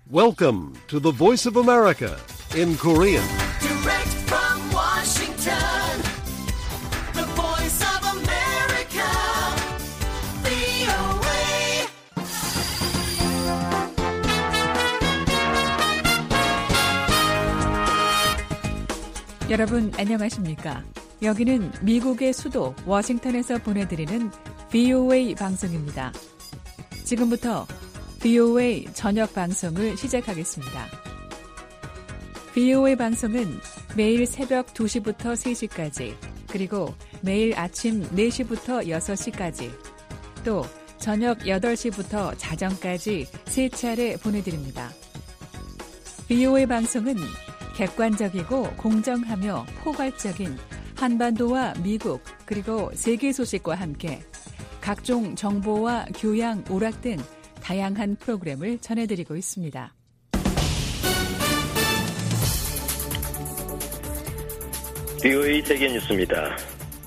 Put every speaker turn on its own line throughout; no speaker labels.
Welcome to the Voice of America in Korean.
Direct from Washington, the Voice of America, VOA.
여러분 안녕하십니까? 여기는 미국의 수도 워싱턴에서 보내드리는 VOA 방송입니다. 지금부터 VOA 저녁 방송을 시작하겠습니다. VOA 방송은 매일 새벽 2시부터 3시까지, 그리고 매일 아침 4시부터 6시까지, 또 저녁 8시부터 자정까지 3차례 보내드립니다. VOA 방송은 객관적이고 공정하며 포괄적인 한반도와 미국 그리고 세계 소식과 함께 각종 정보와 교양, 오락 등 다양한 프로그램을 전해드리고 있습니다.
VOA 세계 뉴스입니다.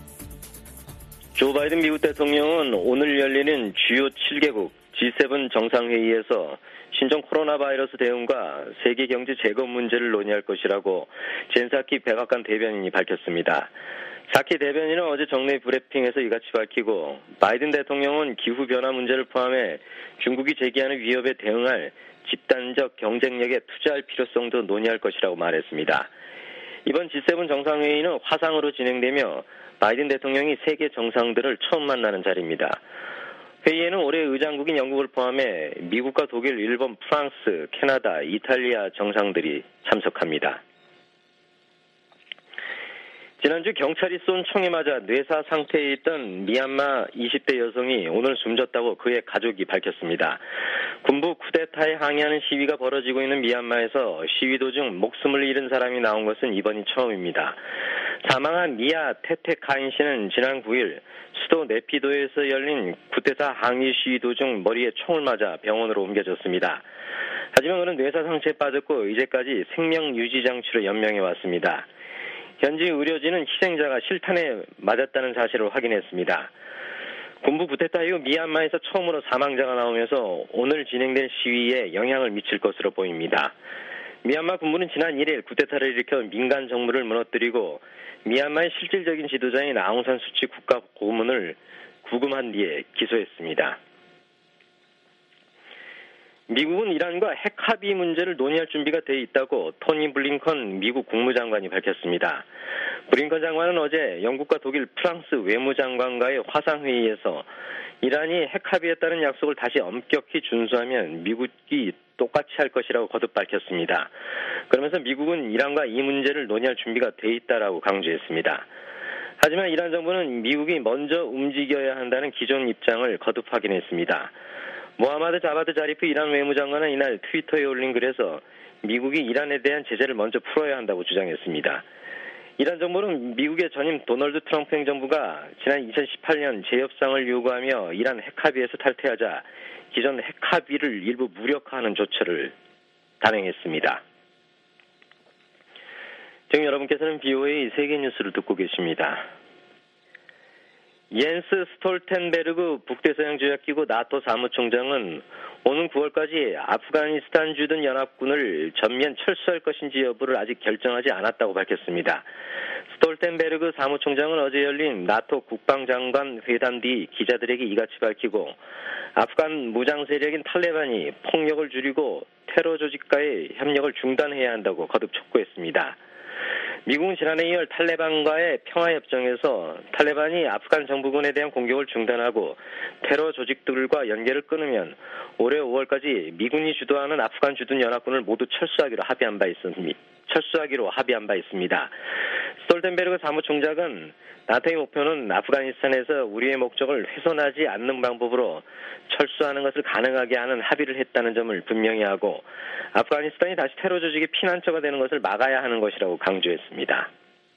조 바이든 미국 대통령은 오늘 열리는 주요 7개국 G7 정상회의에서 신종 코로나 바이러스 대응과 세계 경제 재건 문제를 논의할 것이라고 젠 사키 백악관 대변인이 밝혔습니다. 사키 대변인은 어제 정례 브리핑에서 이같이 밝히고, 바이든 대통령은 기후변화 문제를 포함해 중국이 제기하는 위협에 대응할 집단적 경쟁력에 투자할 필요성도 논의할 것이라고 말했습니다. 이번 G7 정상회의는 화상으로 진행되며 바이든 대통령이 세계 정상들을 처음 만나는 자리입니다. 회의에는 올해 의장국인 영국을 포함해 미국과 독일, 일본, 프랑스, 캐나다, 이탈리아 정상들이 참석합니다. 지난주 경찰이 쏜 총에 맞아 뇌사 상태에 있던 미얀마 20대 여성이 오늘 숨졌다고 그의 가족이 밝혔습니다. 군부 쿠데타에 항의하는 시위가 벌어지고 있는 미얀마에서 시위 도중 목숨을 잃은 사람이 나온 것은 이번이 처음입니다. 사망한 미야 테테카인 씨는 지난 9일 수도 네피도에서 열린 쿠데타 항의 시위 도중 머리에 총을 맞아 병원으로 옮겨졌습니다. 하지만 그는 뇌사 상처에 빠졌고 이제까지 생명 유지 장치로 연명해 왔습니다. 현지 의료진은 희생자가 실탄에 맞았다는 사실을 확인했습니다. 군부 쿠데타 이후 미얀마에서 처음으로 사망자가 나오면서 오늘 진행된 시위에 영향을 미칠 것으로 보입니다. 미얀마 군부는 지난 1일 쿠데타를 일으켜 민간 정부를 무너뜨리고 미얀마의 실질적인 지도자인 아웅산 수치 국가 고문을 구금한 뒤에 기소했습니다. 미국은 이란과 핵 합의 문제를 논의할 준비가 돼 있다고 토니 블링컨 미국 국무장관이 밝혔습니다. 블링컨 장관은 어제 영국과 독일, 프랑스 외무장관과의 화상회의에서 이란이 핵 합의했다는 약속을 다시 엄격히 준수하면 미국이 똑같이 할 것이라고 거듭 밝혔습니다. 그러면서 미국은 이란과 이 문제를 논의할 준비가 돼 있다라고 강조했습니다. 하지만 이란 정부는 미국이 먼저 움직여야 한다는 기존 입장을 거듭 확인했습니다. 모하마드 자바드 자리프 이란 외무장관은 이날 트위터에 올린 글에서 미국이 이란에 대한 제재를 먼저 풀어야 한다고 주장했습니다. 이란 정부는 미국의 전임 도널드 트럼프 행정부가 지난 2018년 재협상을 요구하며 이란 핵합의에서 탈퇴하자 기존 핵합의를 일부 무력화하는 조처를 단행했습니다. 지금 여러분께서는 VOA 세계 뉴스를 듣고 계십니다. 옌스 스톨텐베르그 북대서양조약기구 나토 사무총장은 오는 9월까지 아프가니스탄 주둔 연합군을 전면 철수할 것인지 여부를 아직 결정하지 않았다고 밝혔습니다. 스톨텐베르그 사무총장은 어제 열린 나토 국방장관 회담 뒤 기자들에게 이같이 밝히고, 아프간 무장 세력인 탈레반이 폭력을 줄이고 테러 조직과의 협력을 중단해야 한다고 거듭 촉구했습니다. 미국은 지난해 2월 탈레반과의 평화협정에서 탈레반이 아프간 정부군에 대한 공격을 중단하고 테러 조직들과 연계를 끊으면 올해 5월까지 미군이 주도하는 아프간 주둔 연합군을 모두 철수하기로 합의한 바 있습니다. 스톨텐베르그 사무총장은 나토의 목표는 아프가니스탄에서 우리의 목적을 훼손하지 않는 방법으로 철수하는 것을 가능하게 하는 합의를 했다는 점을 분명히 하고, 아프가니스탄이 다시 테러 조직의 피난처가 되는 것을 막아야 하는 것이라고 강조했습니다.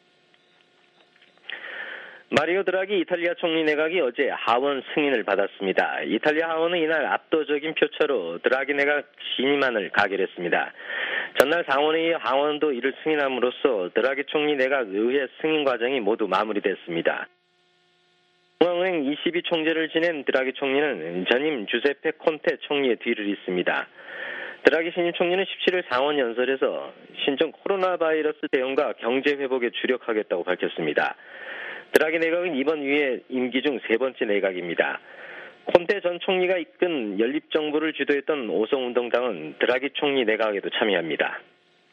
마리오 드라기 이탈리아 총리 내각이 어제 하원 승인을 받았습니다. 이탈리아 하원은 이날 압도적인 표차로 드라기 내각 신임안을 가결했습니다. 전날 상원회의 하원도 이를 승인함으로써 드라기 총리 내각 의회 승인 과정이 모두 마무리됐습니다. 중앙은행 ECB 총재를 지낸 드라기 총리는 전임 주세페 콘테 총리의 뒤를 잇습니다. 드라기 신임 총리는 17일 상원 연설에서 신종 코로나 바이러스 대응과 경제 회복에 주력하겠다고 밝혔습니다. 드라기 내각은 이번 임기 중 세 번째 내각입니다. 콘테 전 총리가 이끈 연립정부를 주도했던 오성운동당은 드라기 총리 내각에도 참여합니다.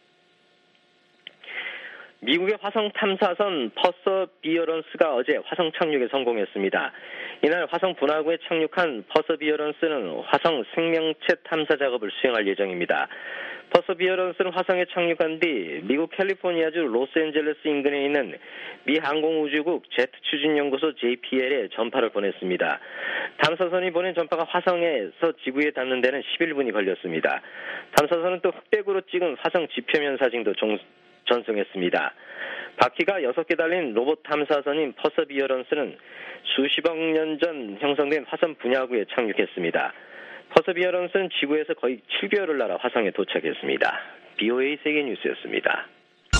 미국의 화성 탐사선 퍼서비어런스가 어제 화성 착륙에 성공했습니다. 이날 화성 분화구에 착륙한 퍼서비어런스는 화성 생명체 탐사 작업을 수행할 예정입니다. 퍼서비어런스는 화성에 착륙한 뒤 미국 캘리포니아주 로스앤젤레스 인근에 있는 미 항공우주국 제트 추진연구소 JPL에 전파를 보냈습니다. 탐사선이 보낸 전파가 화성에서 지구에 닿는 데는 11분이 걸렸습니다. 탐사선은 또 흑백으로 찍은 화성 지표면 사진도 전송했습니다. 바퀴가 6개 달린 로봇 탐사선인 퍼서비어런스는 수십억 년 전 형성된 화성 분화구에 착륙했습니다. 퍼서비어런스는 지구에서 거의 7개월을 날아 화성에 도착했습니다. BOA 세계 뉴스였습니다.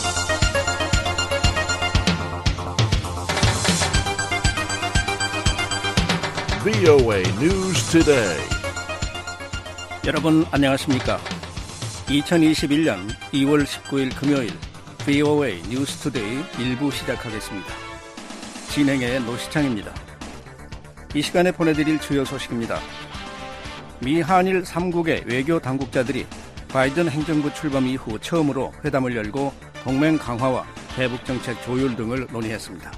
VOA News Today.
여러분 안녕하십니까? 2021년 2월 19일 금요일 VOA 뉴스 투데이 1부 시작하겠습니다. 진행의 노시창입니다. 이 시간에 보내드릴 주요 소식입니다. 미 한일 3국의 외교 당국자들이 바이든 행정부 출범 이후 처음으로 회담을 열고 동맹 강화와 대북정책 조율 등을 논의했습니다.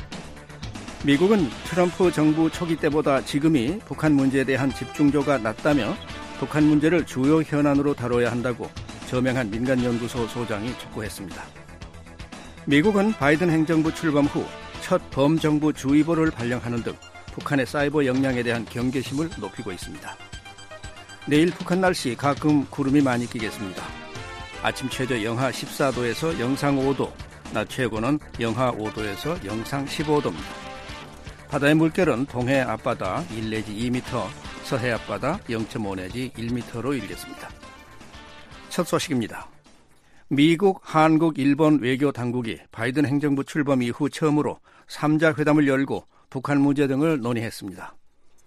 미국은 트럼프 정부 초기 때보다 지금이 북한 문제에 대한 집중도가 낮다며 북한 문제를 주요 현안으로 다뤄야 한다고 저명한 민간연구소 소장이 촉구했습니다. 미국은 바이든 행정부 출범 후 첫 범정부 주의보를 발령하는 등 북한의 사이버 역량에 대한 경계심을 높이고 있습니다. 내일 북한 날씨 가끔 구름이 많이 끼겠습니다. 아침 최저 영하 14도에서 영상 5도, 낮 최고는 영하 5도에서 영상 15도입니다. 바다의 물결은 동해 앞바다 1 내지 2m, 서해 앞바다 0.5 내지 1m로 일겠습니다. 첫 소식입니다. 미국, 한국, 일본 외교 당국이 바이든 행정부 출범 이후 처음으로 3자 회담을 열고 북한 문제 등을 논의했습니다.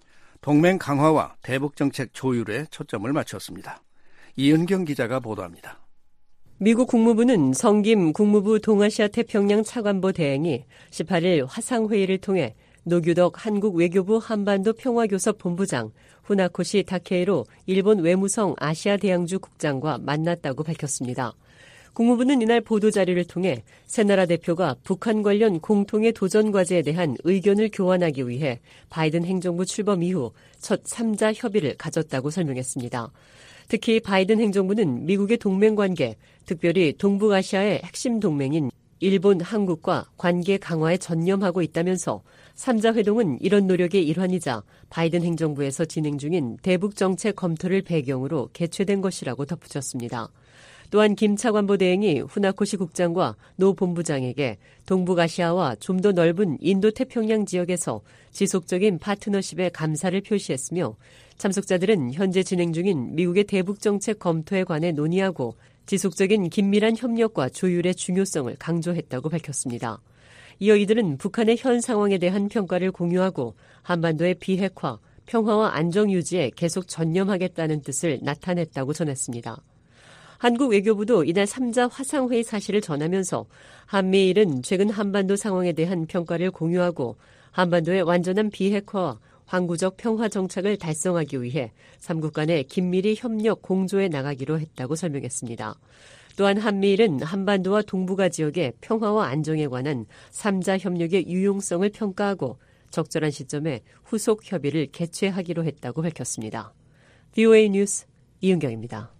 동맹 강화와 대북정책 조율에 초점을 맞췄습니다. 이은경 기자가 보도합니다.
미국 국무부는 성김 국무부 동아시아 태평양 차관보 대행이 18일 화상회의를 통해 노규덕 한국 외교부 한반도 평화교섭 본부장, 후나코시 다케이로 일본 외무성 아시아대양주 국장과 만났다고 밝혔습니다. 국무부는 이날 보도자료를 통해 세 나라 대표가 북한 관련 공통의 도전 과제에 대한 의견을 교환하기 위해 바이든 행정부 출범 이후 첫 3자 협의를 가졌다고 설명했습니다. 특히 바이든 행정부는 미국의 동맹관계, 특별히 동북아시아의 핵심 동맹인 일본, 한국과 관계 강화에 전념하고 있다면서 3자 회동은 이런 노력의 일환이자 바이든 행정부에서 진행 중인 대북정책 검토를 배경으로 개최된 것이라고 덧붙였습니다. 또한 김 차관보 대행이 후나코시 국장과 노 본부장에게 동북아시아와 좀 더 넓은 인도태평양 지역에서 지속적인 파트너십에 감사를 표시했으며 참석자들은 현재 진행 중인 미국의 대북정책 검토에 관해 논의하고 지속적인 긴밀한 협력과 조율의 중요성을 강조했다고 밝혔습니다. 이어 이들은 북한의 현 상황에 대한 평가를 공유하고 한반도의 비핵화, 평화와 안정 유지에 계속 전념하겠다는 뜻을 나타냈다고 전했습니다. 한국 외교부도 이날 3자 화상회의 사실을 전하면서 한미일은 최근 한반도 상황에 대한 평가를 공유하고 한반도의 완전한 비핵화와 항구적 평화 정착을 달성하기 위해 3국 간의 긴밀히 협력 공조해 나가기로 했다고 설명했습니다. 또한 한미일은 한반도와 동북아 지역의 평화와 안정에 관한 3자 협력의 유용성을 평가하고 적절한 시점에 후속 협의를 개최하기로 했다고 밝혔습니다. VOA 뉴스 이은경입니다.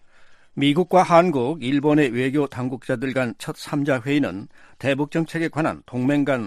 미국과 한국, 일본의 외교 당국자들 간 첫 3자 회의는 대북정책에 관한 동맹 간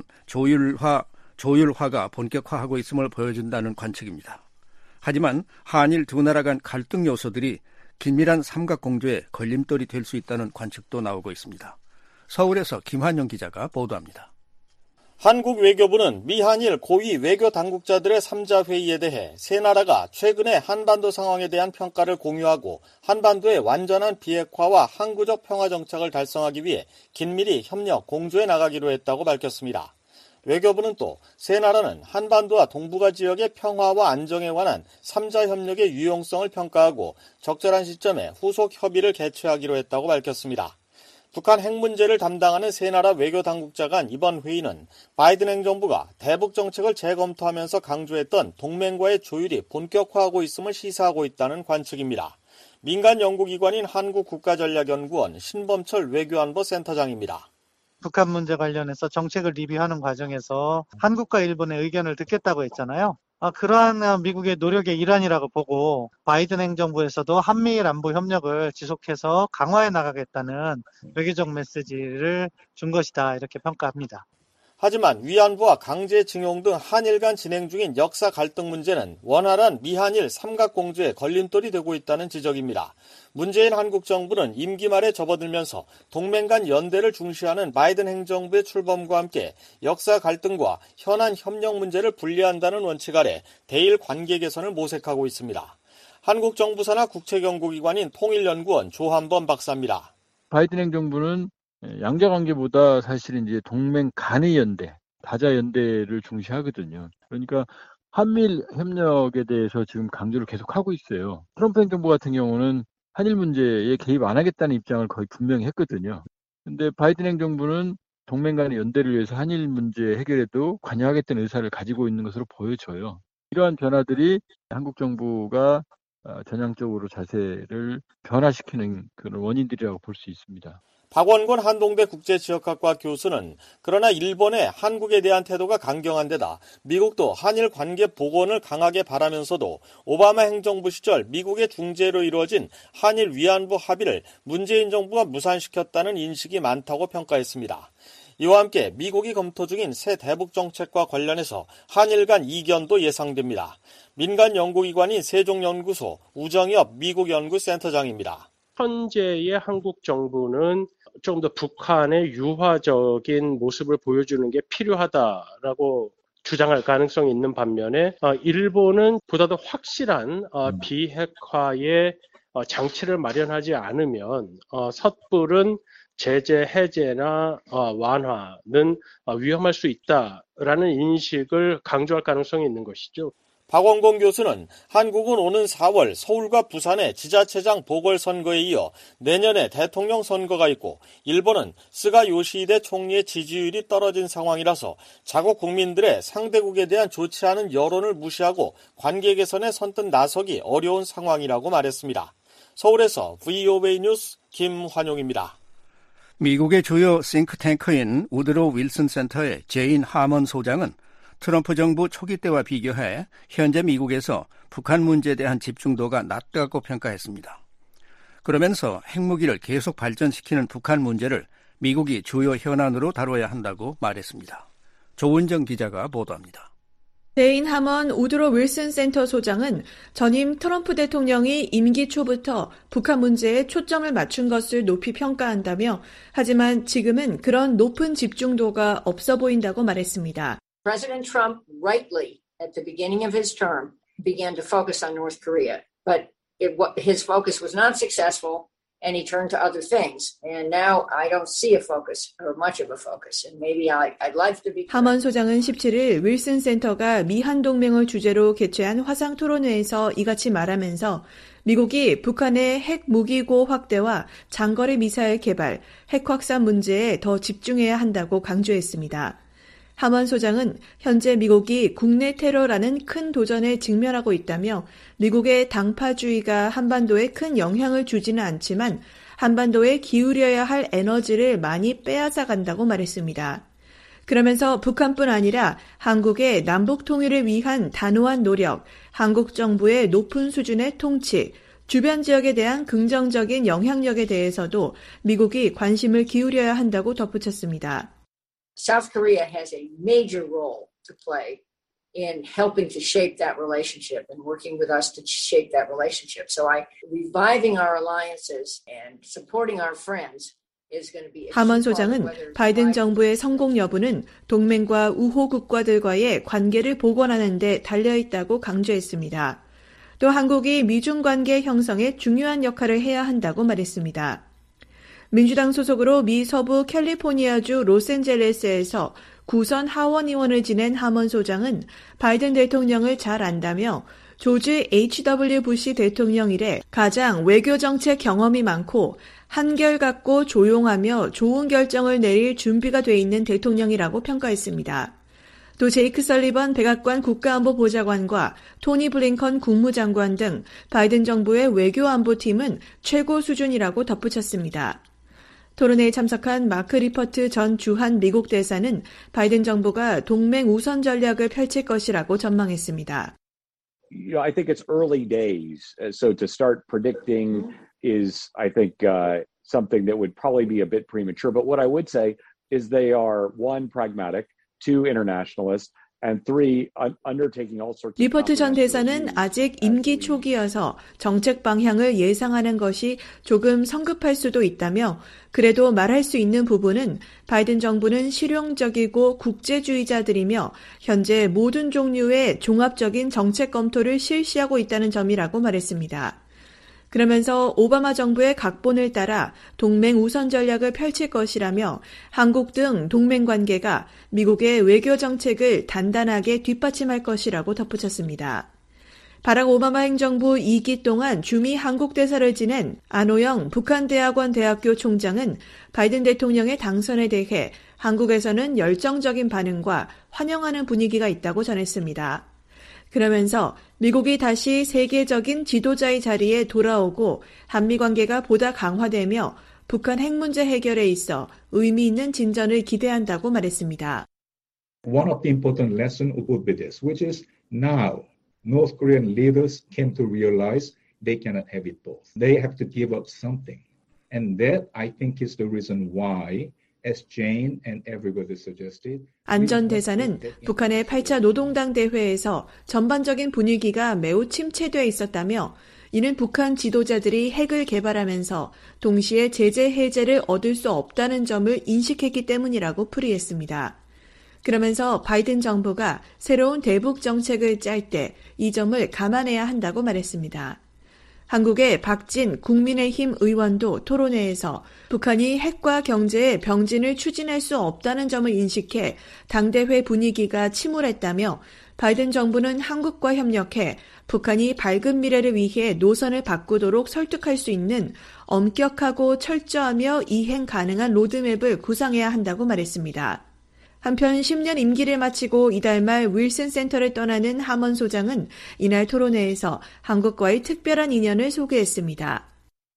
조율화가 본격화하고 있음을 보여준다는 관측입니다. 하지만 한일 두 나라 간 갈등 요소들이 긴밀한 삼각공조에 걸림돌이 될 수 있다는 관측도 나오고 있습니다. 서울에서 김한영 기자가 보도합니다.
한국 외교부는 미한일 고위 외교 당국자들의 3자 회의에 대해 세 나라가 최근의 한반도 상황에 대한 평가를 공유하고 한반도의 완전한 비핵화와 항구적 평화 정착을 달성하기 위해 긴밀히 협력, 공조해 나가기로 했다고 밝혔습니다. 외교부는 또 세 나라는 한반도와 동북아 지역의 평화와 안정에 관한 3자 협력의 유용성을 평가하고 적절한 시점에 후속 협의를 개최하기로 했다고 밝혔습니다. 북한 핵 문제를 담당하는 세 나라 외교 당국자 간 이번 회의는 바이든 행정부가 대북 정책을 재검토하면서 강조했던 동맹과의 조율이 본격화하고 있음을 시사하고 있다는 관측입니다. 민간 연구기관인 한국국가전략연구원 신범철 외교안보센터장입니다.
북한 문제 관련해서 정책을 리뷰하는 과정에서 한국과 일본의 의견을 듣겠다고 했잖아요. 그러한 미국의 노력의 일환이라고 보고 바이든 행정부에서도 한미일 안보 협력을 지속해서 강화해 나가겠다는 외교적 메시지를 준 것이다 이렇게 평가합니다.
하지만 위안부와 강제징용 등 한일 간 진행 중인 역사 갈등 문제는 원활한 미한일 삼각공조에 걸림돌이 되고 있다는 지적입니다. 문재인 한국 정부는 임기 말에 접어들면서 동맹 간 연대를 중시하는 바이든 행정부의 출범과 함께 역사 갈등과 현안 협력 문제를 분리한다는 원칙 아래 대일 관계 개선을 모색하고 있습니다. 한국 정부 산하 국책연구기관인 통일연구원 조한범 박사입니다.
바이든 행정부는 양자관계보다 사실 이제 동맹 간의 연대, 다자 연대를 중시하거든요. 그러니까 한미일 협력에 대해서 지금 강조를 계속하고 있어요. 트럼프 행정부 같은 경우는 한일 문제에 개입 안 하겠다는 입장을 거의 분명히 했거든요. 근데 바이든 행정부는 동맹 간의 연대를 위해서 한일 문제 해결에도 관여하겠다는 의사를 가지고 있는 것으로 보여져요. 이러한 변화들이 한국 정부가 전향적으로 자세를 변화시키는 그런 원인들이라고 볼 수 있습니다.
박원곤 한동대 국제지역학과 교수는 그러나 일본의 한국에 대한 태도가 강경한 데다 미국도 한일 관계 복원을 강하게 바라면서도 오바마 행정부 시절 미국의 중재로 이루어진 한일 위안부 합의를 문재인 정부가 무산시켰다는 인식이 많다고 평가했습니다. 이와 함께 미국이 검토 중인 새 대북 정책과 관련해서 한일 간 이견도 예상됩니다. 민간 연구기관인 세종연구소 우정엽 미국연구센터장입니다.
현재의 한국 정부는 좀 더 북한의 유화적인 모습을 보여주는 게 필요하다라고 주장할 가능성이 있는 반면에 일본은 보다 더 확실한 비핵화의 장치를 마련하지 않으면 섣부른 제재 해제나 완화는 위험할 수 있다라는 인식을 강조할 가능성이 있는 것이죠.
박원공 교수는 한국은 오는 4월 서울과 부산의 지자체장 보궐선거에 이어 내년에 대통령 선거가 있고 일본은 스가 요시히데 총리의 지지율이 떨어진 상황이라서 자국 국민들의 상대국에 대한 좋지 않은 여론을 무시하고 관계 개선에 선뜻 나서기 어려운 상황이라고 말했습니다. 서울에서 VOA 뉴스 김환용입니다.
미국의 주요 싱크탱크인 우드로 윌슨 센터의 제인 하먼 소장은 트럼프 정부 초기 때와 비교해 현재 미국에서 북한 문제에 대한 집중도가 낮다고 평가했습니다. 그러면서 핵무기를 계속 발전시키는 북한 문제를 미국이 주요 현안으로 다뤄야 한다고 말했습니다. 조은정 기자가 보도합니다.
제인 하먼 우드로 윌슨 센터 소장은 전임 트럼프 대통령이 임기 초부터 북한 문제에 초점을 맞춘 것을 높이 평가한다며 하지만 지금은 그런 높은 집중도가 없어 보인다고 말했습니다.
President Trump, rightly, at the beginning of his term, began to focus on North Korea. But his focus was not successful, and he turned to other things. And now I don't see a focus, or much of a focus. And maybe I'd like to be...
하먼 소장은 17일 윌슨 센터가 미한 동맹을 주제로 개최한 화상 토론회에서 이같이 말하면서 미국이 북한의 핵 무기고 확대와 장거리 미사일 개발, 핵 확산 문제에 더 집중해야 한다고 강조했습니다. 하먼 소장은 현재 미국이 국내 테러라는 큰 도전에 직면하고 있다며 미국의 당파주의가 한반도에 큰 영향을 주지는 않지만 한반도에 기울여야 할 에너지를 많이 빼앗아 간다고 말했습니다. 그러면서 북한뿐 아니라 한국의 남북 통일을 위한 단호한 노력, 한국 정부의 높은 수준의 통치, 주변 지역에 대한 긍정적인 영향력에 대해서도 미국이 관심을 기울여야 한다고 덧붙였습니다.
South Korea has a major role to play in helping to shape that relationship and working with us to shape that relationship. So reviving our alliances and supporting our friends is going to be...
하먼 소장은 바이든 정부의 성공 여부는 동맹과 우호 국가들과의 관계를 복원하는 데 달려있다고 강조했습니다. 또 한국이 미중 관계 형성에 중요한 역할을 해야 한다고 말했습니다. 민주당 소속으로 미 서부 캘리포니아주 로스앤젤레스에서 구선 하원의원을 지낸 하먼 소장은 바이든 대통령을 잘 안다며 조지 H.W. 부시 대통령 이래 가장 외교정책 경험이 많고 한결같고 조용하며 좋은 결정을 내릴 준비가 돼 있는 대통령이라고 평가했습니다. 또 제이크 설리번 백악관 국가안보보좌관과 토니 블링컨 국무장관 등 바이든 정부의 외교안보팀은 최고 수준이라고 덧붙였습니다. 토론회에 참석한 마크 리퍼트 전 주한 미국 대사는 바이든 정부가 동맹 우선 전략을 펼칠 것이라고 전망했습니다.
I think it's early days, so to start predicting is, I think, something that would probably be a bit premature. But what I would say is they are, one, pragmatic, two, internationalist, and three, undertaking all sorts of...
리퍼트 전 대사는 아직 임기 초기여서 정책 방향을 예상하는 것이 조금 성급할 수도 있다며 그래도 말할 수 있는 부분은 바이든 정부는 실용적이고 국제주의자들이며 현재 모든 종류의 종합적인 정책 검토를 실시하고 있다는 점이라고 말했습니다. 그러면서 오바마 정부의 각본을 따라 동맹 우선 전략을 펼칠 것이라며 한국 등 동맹 관계가 미국의 외교 정책을 단단하게 뒷받침할 것이라고 덧붙였습니다. 바락 오바마 행정부 2기 동안 주미 한국 대사를 지낸 안호영 북한대학원 대학교 총장은 바이든 대통령의 당선에 대해 한국에서는 열정적인 반응과 환영하는 분위기가 있다고 전했습니다. 그러면서 미국이 다시 세계적인 지도자의 자리에 돌아오고 한미 관계가 보다 강화되며 북한 핵 문제 해결에 있어 의미 있는 진전을 기대한다고 말했습니다.
One of the important lessons would be this, which is now North Korean leaders came to realize they cannot have it both. They have to give up something. And that, I think, is the reason why as Jane and everybody suggested.
안 전 대사는 북한의 8차 노동당 대회에서 전반적인 분위기가 매우 침체돼 있었다며 이는 북한 지도자들이 핵을 개발하면서 동시에 제재 해제를 얻을 수 없다는 점을 인식했기 때문이라고 풀이했습니다. 그러면서 바이든 정부가 새로운 대북 정책을 짤 때 이 점을 감안해야 한다고 말했습니다. 한국의 박진 국민의힘 의원도 토론회에서 북한이 핵과 경제의 병진을 추진할 수 없다는 점을 인식해 당대회 분위기가 침울했다며 바이든 정부는 한국과 협력해 북한이 밝은 미래를 위해 노선을 바꾸도록 설득할 수 있는 엄격하고 철저하며 이행 가능한 로드맵을 구상해야 한다고 말했습니다. 한편 10년 임기를 마치고 이달 말 윌슨 센터를 떠나는 하먼 소장은 이날 토론회에서 한국과의 특별한 인연을 소개했습니다.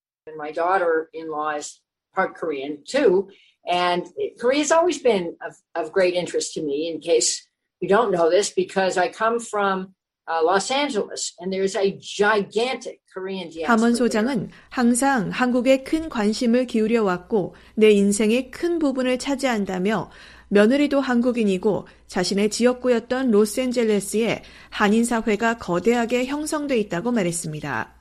My daughter-in-law is part Korean too, and Korea has always been of great interest to me. In case you don't know this, because I come from Los Angeles, and there's a gigantic Korean diaspora.
하먼 소장은 항상 한국에 큰 관심을 기울여 왔고 내 인생의 큰 부분을 차지한다며 며느리도 한국인이고 자신의 지역구였던 로스앤젤레스에 한인 사회가 거대하게 형성돼 있다고 말했습니다.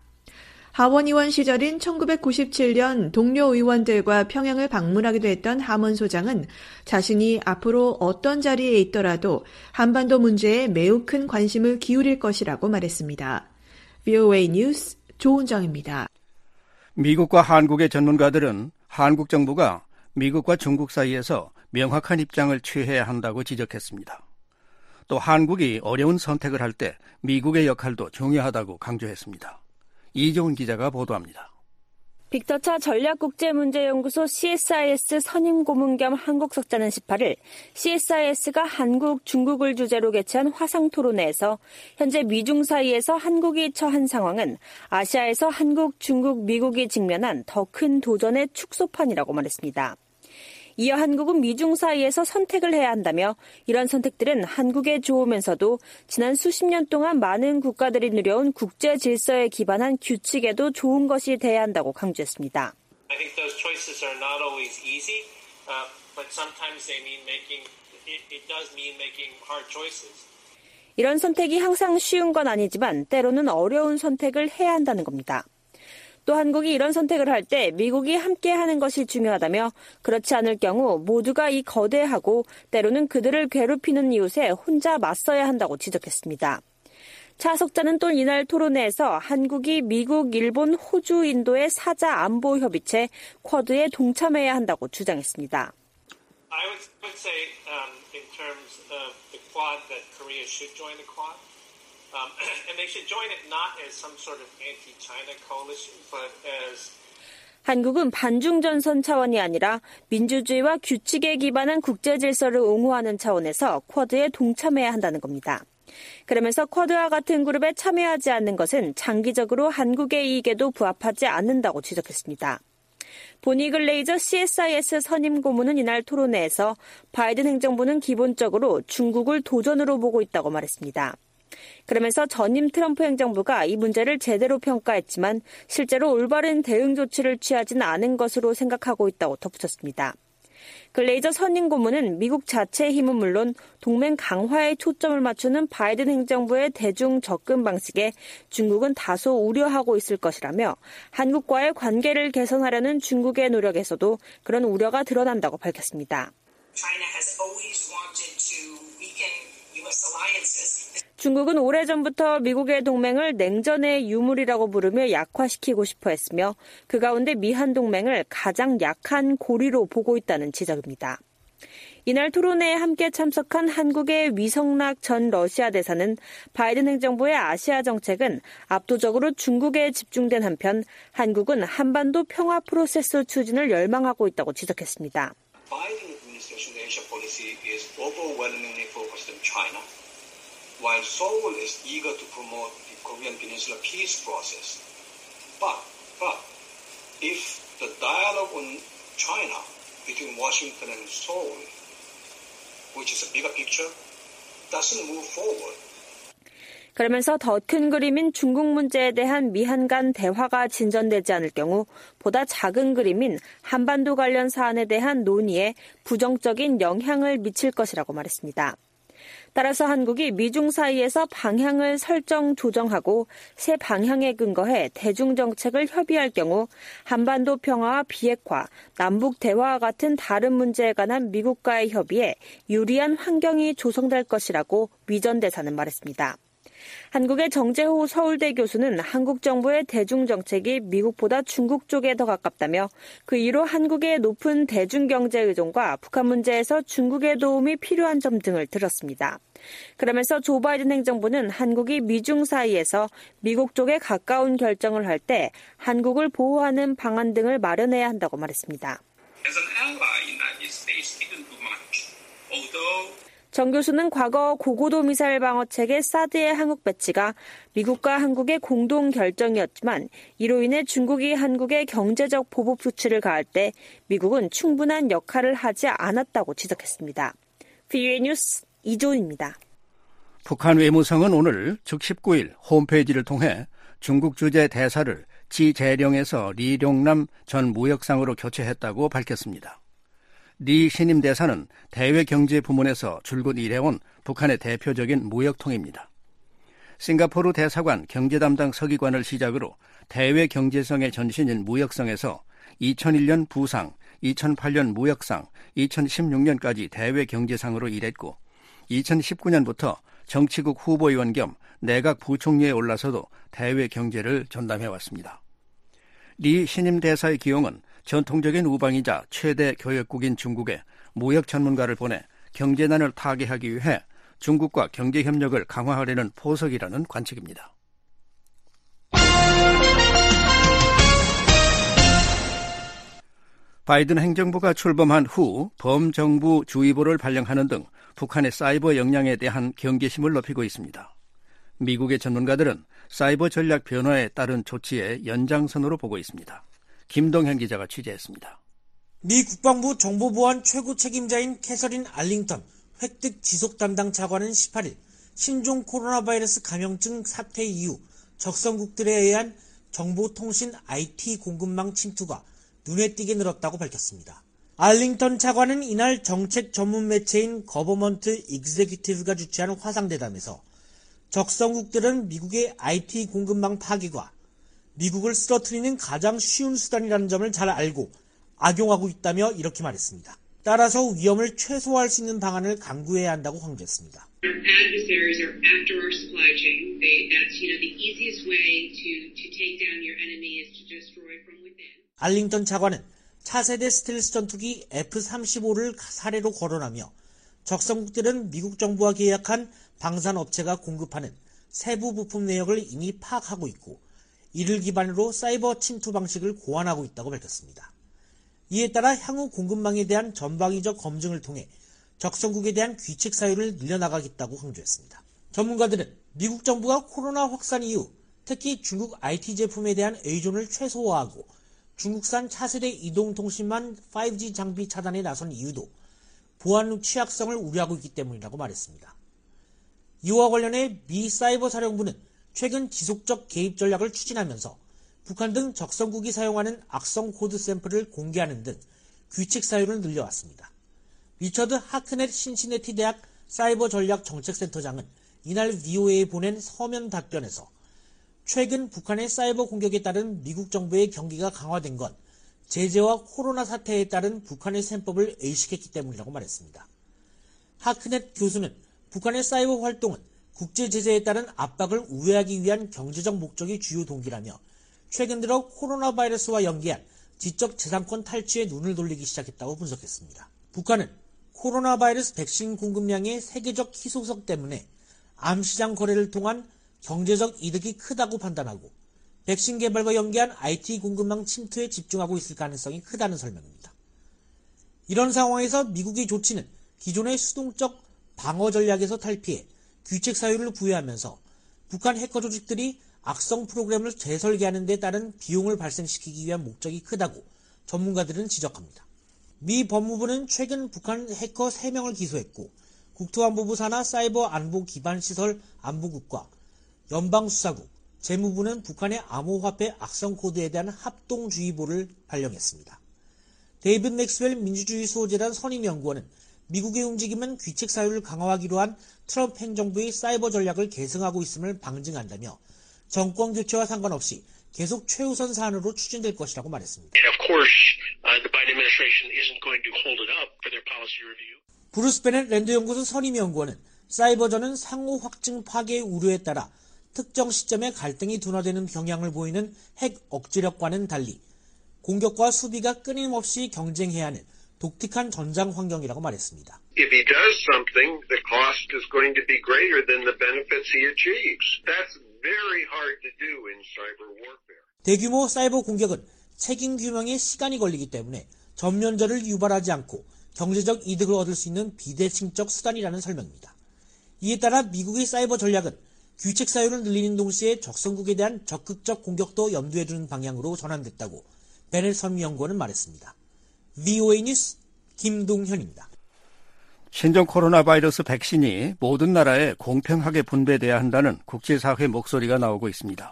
하원의원 시절인 1997년 동료 의원들과 평양을 방문하기도 했던 하먼 소장은 자신이 앞으로 어떤 자리에 있더라도 한반도 문제에 매우 큰 관심을 기울일 것이라고 말했습니다. VOA 뉴스 조은정입니다.
미국과 한국의 전문가들은 한국 정부가 미국과 중국 사이에서 명확한 입장을 취해야 한다고 지적했습니다. 또 한국이 어려운 선택을 할 때 미국의 역할도 중요하다고 강조했습니다. 이종훈 기자가 보도합니다.
빅터차 전략국제문제연구소 CSIS 선임 고문 겸 한국석자는 18일 CSIS가 한국, 중국을 주제로 개최한 화상토론회에서 현재 미중 사이에서 한국이 처한 상황은 아시아에서 한국, 중국, 미국이 직면한 더 큰 도전의 축소판이라고 말했습니다. 이어 한국은 미중 사이에서 선택을 해야 한다며 이런 선택들은 한국에 좋으면서도 지난 수십 년 동안 많은 국가들이 누려온 국제 질서에 기반한 규칙에도 좋은 것이 돼야 한다고 강조했습니다.
I think those choices are not always easy, but sometimes they mean it does mean making hard choices.
이런 선택이 항상 쉬운 건 아니지만 때로는 어려운 선택을 해야 한다는 겁니다. 또 한국이 이런 선택을 할 때 미국이 함께하는 것이 중요하다며 그렇지 않을 경우 모두가 이 거대하고 때로는 그들을 괴롭히는 이웃에 혼자 맞서야 한다고 지적했습니다. 차석자는 또 이날 토론회에서 한국이 미국, 일본, 호주, 인도의 사자 안보 협의체 쿼드에 동참해야 한다고 주장했습니다.
I would say in terms of the Quad that Korea should join the Quad. And they should join it not as some sort of anti-China coalition, but as
한국은 반중전선 차원이 아니라 민주주의와 규칙에 기반한 국제 질서를 옹호하는 차원에서 쿼드에 동참해야 한다는 겁니다. 그러면서 쿼드와 같은 그룹에 참여하지 않는 것은 장기적으로 한국의 이익에도 부합하지 않는다고 지적했습니다. 보니 글레이저 CSIS 선임 고문은 이날 토론회에서 바이든 행정부는 기본적으로 중국을 도전으로 보고 있다고 말했습니다. 그러면서 전임 트럼프 행정부가 이 문제를 제대로 평가했지만 실제로 올바른 대응 조치를 취하지는 않은 것으로 생각하고 있다고 덧붙였습니다. 글레이저 선임 고문은 미국 자체의 힘은 물론 동맹 강화에 초점을 맞추는 바이든 행정부의 대중 접근 방식에 중국은 다소 우려하고 있을 것이라며 한국과의 관계를 개선하려는 중국의 노력에서도 그런 우려가 드러난다고 밝혔습니다. 중국은 오래전부터 미국의 동맹을 냉전의 유물이라고 부르며 약화시키고 싶어 했으며 그 가운데 미한 동맹을 가장 약한 고리로 보고 있다는 지적입니다. 이날 토론회에 함께 참석한 한국의 위성락 전 러시아 대사는 바이든 행정부의 아시아 정책은 압도적으로 중국에 집중된 한편 한국은 한반도 평화 프로세스 추진을 열망하고 있다고 지적했습니다.
Biden administration Asia policy is overwhelmingly focused on China. While Seoul is eager to promote the Korean Peninsula peace process. But if the dialogue on China between Washington and Seoul, which is a bigger picture, doesn't move forward,
그러면서 더 큰 그림인 중국 문제에 대한 미한 간 대화가 진전되지 않을 경우 보다 작은 그림인 한반도 관련 사안에 대한 논의에 부정적인 영향을 미칠 것이라고 말했습니다. 따라서 한국이 미중 사이에서 방향을 설정 조정하고 새 방향에 근거해 대중정책을 협의할 경우 한반도 평화와 비핵화, 남북 대화와 같은 다른 문제에 관한 미국과의 협의에 유리한 환경이 조성될 것이라고 위전 대사는 말했습니다. 한국의 정재호 서울대 교수는 한국 정부의 대중정책이 미국보다 중국 쪽에 더 가깝다며 그 이로 한국의 높은 대중경제 의존과 북한 문제에서 중국의 도움이 필요한 점 등을 들었습니다. 그러면서 조 바이든 행정부는 한국이 미중 사이에서 미국 쪽에 가까운 결정을 할 때 한국을 보호하는 방안 등을 마련해야 한다고 말했습니다. 정 교수는 과거 고고도 미사일 방어체계 사드의 한국 배치가 미국과 한국의 공동 결정이었지만 이로 인해 중국이 한국의 경제적 보복 조치를 가할 때 미국은 충분한 역할을 하지 않았다고 지적했습니다. VOA 뉴스 이조입니다.
북한 외무성은 오늘 즉 19일 홈페이지를 통해 중국 주재 대사를 지재령에서 리룡남 전 무역상으로 교체했다고 밝혔습니다. 리 신임 대사는 대외경제부문에서 줄곧 일해온 북한의 대표적인 무역통입니다. 싱가포르 대사관 경제담당 서기관을 시작으로 대외경제성의 전신인 무역성에서 2001년 부상, 2008년 무역상, 2016년까지 대외경제상으로 일했고 2019년부터 정치국 후보위원 겸 내각 부총리에 올라서도 대외경제를 전담해왔습니다. 리 신임 대사의 기용은 전통적인 우방이자 최대 교역국인 중국에 무역 전문가를 보내 경제난을 타개하기 위해 중국과 경제협력을 강화하려는 포석이라는 관측입니다. 바이든 행정부가 출범한 후 범정부주의보를 발령하는 등 북한의 사이버 역량에 대한 경계심을 높이고 있습니다. 미국의 전문가들은 사이버 전략 변화에 따른 조치의 연장선으로 보고 있습니다. 김동현 기자가 취재했습니다.
미 국방부 정보보안 최고 책임자인 캐서린 알링턴 획득 지속 담당 차관은 18일 신종 코로나 바이러스 감염증 사태 이후 적성국들에 의한 정보통신 IT 공급망 침투가 눈에 띄게 늘었다고 밝혔습니다. 알링턴 차관은 이날 정책 전문 매체인 거버먼트 익제큐티브가 주최한 화상대담에서 적성국들은 미국의 IT 공급망 파괴가 미국을 쓰러뜨리는 가장 쉬운 수단이라는 점을 잘 알고 악용하고 있다며 이렇게 말했습니다. 따라서 위험을 최소화할 수 있는 방안을 강구해야 한다고 강조했습니다.
Adversaries are after our supply chain. That's the easiest way to take down your enemy is to destroy from within.
알링턴 차관은 차세대 스텔스 전투기 F-35를 사례로 거론하며 적성국들은 미국 정부와 계약한 방산업체가 공급하는 세부 부품 내역을 이미 파악하고 있고 이를 기반으로 사이버 침투 방식을 고안하고 있다고 밝혔습니다. 이에 따라 향후 공급망에 대한 전방위적 검증을 통해 적성국에 대한 귀책 사유를 늘려나가겠다고 강조했습니다. 전문가들은 미국 정부가 코로나 확산 이후 특히 중국 IT 제품에 대한 의존을 최소화하고 중국산 차세대 이동통신망 5G 장비 차단에 나선 이유도 보안 취약성을 우려하고 있기 때문이라고 말했습니다. 이와 관련해 미 사이버 사령부는 최근 지속적 개입 전략을 추진하면서 북한 등 적성국이 사용하는 악성 코드 샘플을 공개하는 등 귀책 사유를 늘려왔습니다. 리처드 하크넷 신시내티 대학 사이버 전략 정책센터장은 이날 VOA에 보낸 서면 답변에서 최근 북한의 사이버 공격에 따른 미국 정부의 경계가 강화된 건 제재와 코로나 사태에 따른 북한의 셈법을 의식했기 때문이라고 말했습니다. 하크넷 교수는 북한의 사이버 활동은 국제 제재에 따른 압박을 우회하기 위한 경제적 목적이 주요 동기라며 최근 들어 코로나 바이러스와 연계한 지적 재산권 탈취에 눈을 돌리기 시작했다고 분석했습니다. 북한은 코로나 바이러스 백신 공급량의 세계적 희소성 때문에 암시장 거래를 통한 경제적 이득이 크다고 판단하고 백신 개발과 연계한 IT 공급망 침투에 집중하고 있을 가능성이 크다는 설명입니다. 이런 상황에서 미국의 조치는 기존의 수동적 방어 전략에서 탈피해 귀책 사유를 부여하면서 북한 해커 조직들이 악성 프로그램을 재설계하는 데 따른 비용을 발생시키기 위한 목적이 크다고 전문가들은 지적합니다. 미 법무부는 최근 북한 해커 3명을 기소했고 국토안보부 산하 사이버 안보 기반 시설 안보국과 연방수사국, 재무부는 북한의 암호화폐 악성 코드에 대한 합동주의보를 발령했습니다. 데이빗 맥스웰 민주주의 수호재단 선임연구원은 미국의 움직임은 귀책 사유를 강화하기로 한 트럼프 행정부의 사이버 전략을 계승하고 있음을 방증한다며 정권 교체와 상관없이 계속 최우선 사안으로 추진될 것이라고 말했습니다. 브루스 베넷 랜드 연구소 선임연구원은 사이버전은 상호 확증 파괴의 우려에 따라 특정 시점에 갈등이 둔화되는 경향을 보이는 핵 억지력과는 달리 공격과 수비가 끊임없이 경쟁해야 하는 독특한 전장 환경이라고 말했습니다.
If he does something, the cost is going to be greater than the benefits he achieves. That's very hard to do in cyber warfare.
대규모 사이버 공격은 책임 규명에 시간이 걸리기 때문에 전면전을 유발하지 않고 경제적 이득을 얻을 수 있는 비대칭적 수단이라는 설명입니다. 이에 따라 미국의 사이버 전략은 귀책 사유를 늘리는 동시에 적성국에 대한 적극적 공격도 염두에 두는 방향으로 전환됐다고 베넷 선임연구원은 말했습니다. VOA 뉴스 김동현입니다.
신종 코로나 바이러스 백신이 모든 나라에 공평하게 분배돼야 한다는 국제사회 목소리가 나오고 있습니다.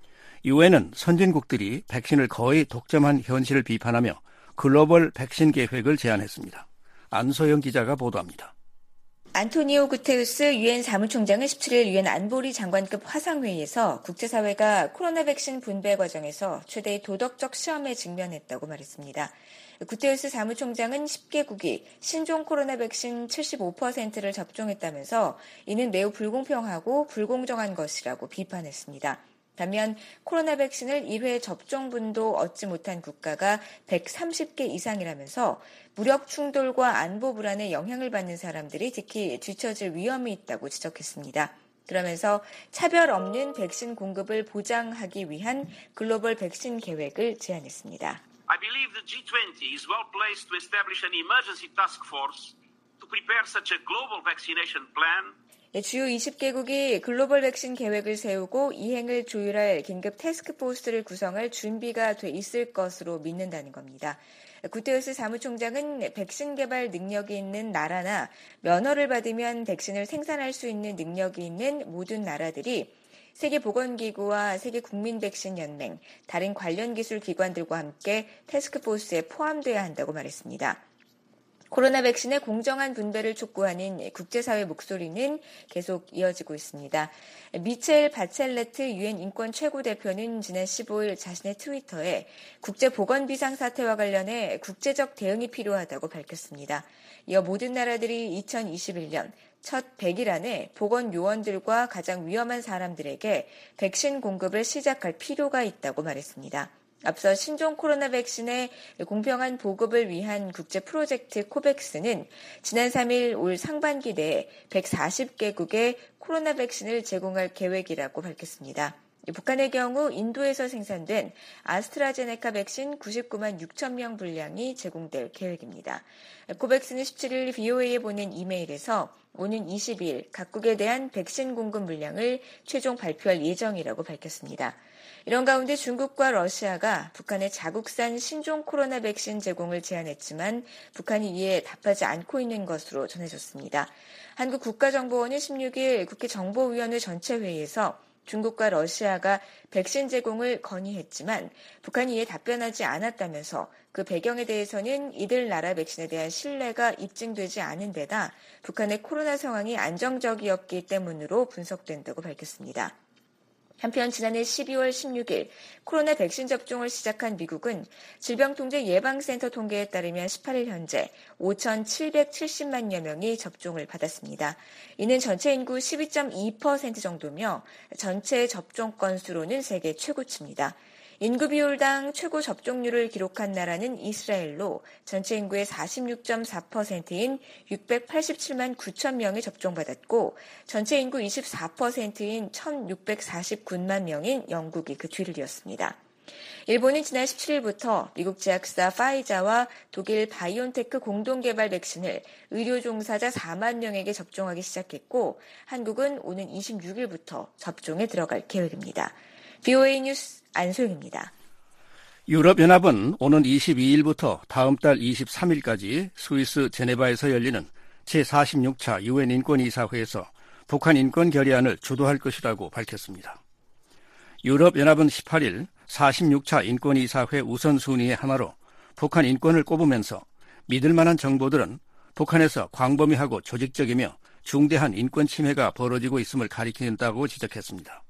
유엔은 선진국들이 백신을 거의 독점한 현실을 비판하며 글로벌 백신 계획을 제안했습니다. 안소영 기자가 보도합니다.
안토니오 구테우스 유엔 사무총장은 17일 유엔 안보리 장관급 화상회의에서 국제사회가 코로나 백신 분배 과정에서 최대의 도덕적 시험에 직면했다고 말했습니다. 구테우스 사무총장은 10개국이 신종 코로나 백신 75%를 접종했다면서 이는 매우 불공평하고 불공정한 것이라고 비판했습니다. 반면 코로나 백신을 1회 접종분도 얻지 못한 국가가 130개 이상이라면서 무력 충돌과 안보 불안에 영향을 받는 사람들이 특히 뒤처질 위험이 있다고 지적했습니다. 그러면서 차별 없는 백신 공급을 보장하기 위한 글로벌 백신 계획을 제안했습니다.
I believe the G20 is well placed to establish an emergency task force to prepare such a global vaccination plan.
주요 20개국이 글로벌 백신 계획을 세우고 이행을 조율할 긴급 태스크포스를 구성할 준비가 돼 있을 것으로 믿는다는 겁니다. 구테우스 사무총장은 백신 개발 능력이 있는 나라나 면허를 받으면 백신을 생산할 수 있는 능력이 있는 모든 나라들이 세계보건기구와 세계국민백신연맹, 다른 관련 기술 기관들과 함께 태스크포스에 포함돼야 한다고 말했습니다. 코로나 백신의 공정한 분배를 촉구하는 국제사회 목소리는 계속 이어지고 있습니다. 미첼 바첼레트 유엔 인권 최고대표는 지난 15일 자신의 트위터에 국제보건비상사태와 관련해 국제적 대응이 필요하다고 밝혔습니다. 이어 모든 나라들이 2021년 첫 100일 안에 보건요원들과 가장 위험한 사람들에게 백신 공급을 시작할 필요가 있다고 말했습니다. 앞서 신종 코로나 백신의 공평한 보급을 위한 국제 프로젝트 코백스는 지난 3일 올 상반기 내에 140개국에 코로나 백신을 제공할 계획이라고 밝혔습니다. 북한의 경우 인도에서 생산된 아스트라제네카 백신 99만 6천 명 분량이 제공될 계획입니다. 코백스는 17일 VOA에 보낸 이메일에서 오는 20일 각국에 대한 백신 공급 물량을 최종 발표할 예정이라고 밝혔습니다. 이런 가운데 중국과 러시아가 북한의 자국산 신종 코로나 백신 제공을 제안했지만 북한이 이에 답하지 않고 있는 것으로 전해졌습니다. 한국 국가정보원은 16일 국회 정보위원회 전체 회의에서 중국과 러시아가 백신 제공을 건의했지만 북한이 이에 답변하지 않았다면서 그 배경에 대해서는 이들 나라 백신에 대한 신뢰가 입증되지 않은 데다 북한의 코로나 상황이 안정적이었기 때문으로 분석된다고 밝혔습니다. 한편 지난해 12월 16일 코로나 백신 접종을 시작한 미국은 질병통제예방센터 통계에 따르면 18일 현재 5,770만여 명이 접종을 받았습니다. 이는 전체 인구 12.2% 정도며 전체 접종 건수로는 세계 최고치입니다. 인구 비율당 최고 접종률을 기록한 나라는 이스라엘로 전체 인구의 46.4%인 687만 9천 명이 접종받았고 전체 인구 24%인 1,649만 명인 영국이 그 뒤를 이었습니다. 일본은 지난 17일부터 미국 제약사 파이자와 독일 바이온테크 공동개발 백신을 의료 종사자 4만 명에게 접종하기 시작했고 한국은 오는 26일부터 접종에 들어갈 계획입니다. VOA 뉴스 안소영입니다.
유럽연합은 오는 22일부터 다음 달 23일까지 스위스 제네바에서 열리는 제46차 유엔 인권이사회에서 북한 인권 결의안을 주도할 것이라고 밝혔습니다. 유럽연합은 18일 46차 인권이사회 우선순위의 하나로 북한 인권을 꼽으면서 믿을 만한 정보들은 북한에서 광범위하고 조직적이며 중대한 인권 침해가 벌어지고 있음을 가리킨다고 지적했습니다.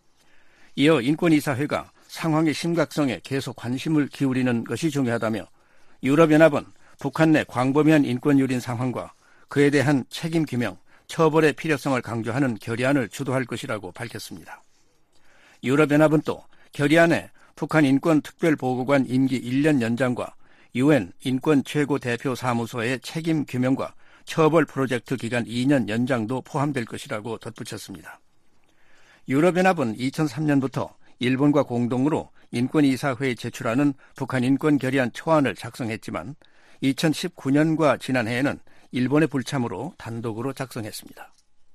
이어 인권이사회가 상황의 심각성에 계속 관심을 기울이는 것이 중요하다며 유럽연합은 북한 내 광범위한 인권 유린 상황과 그에 대한 책임 규명, 처벌의 필요성을 강조하는 결의안을 주도할 것이라고 밝혔습니다. 유럽연합은 또 결의안에 북한 인권특별보고관 임기 1년 연장과 유엔 인권 최고 대표 사무소의 책임 규명과 처벌 프로젝트 기간 2년 연장도 포함될 것이라고 덧붙였습니다. 유럽연합은 2003년부터 일본과 공동으로 인권이사회에 제출하는 북한 인권 결의안 초안을 작성했지만 2019년과 지난해에는 일본의 불참으로 단독으로 작성했습니다.